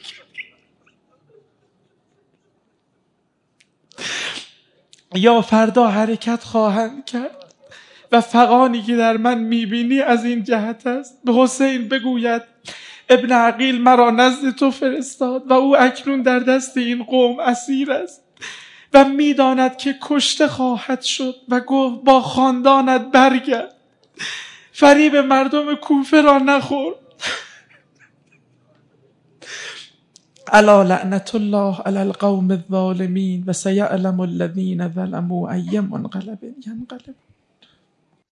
یا فردا حرکت خواهند کرد و فغانی که در من میبینی از این جهت است. به حسین بگوید ابن عقیل مرا نزد تو فرستاد و او اکنون در دست این قوم اسیر است و میداند که کشته خواهد شد و گفت با خاندانت برگرد، فریب مردم کوفه را نخور. الا لعنت الله علی القوم الظالمین و سیعلم الذین ظلموا ای منقلب ینقلب.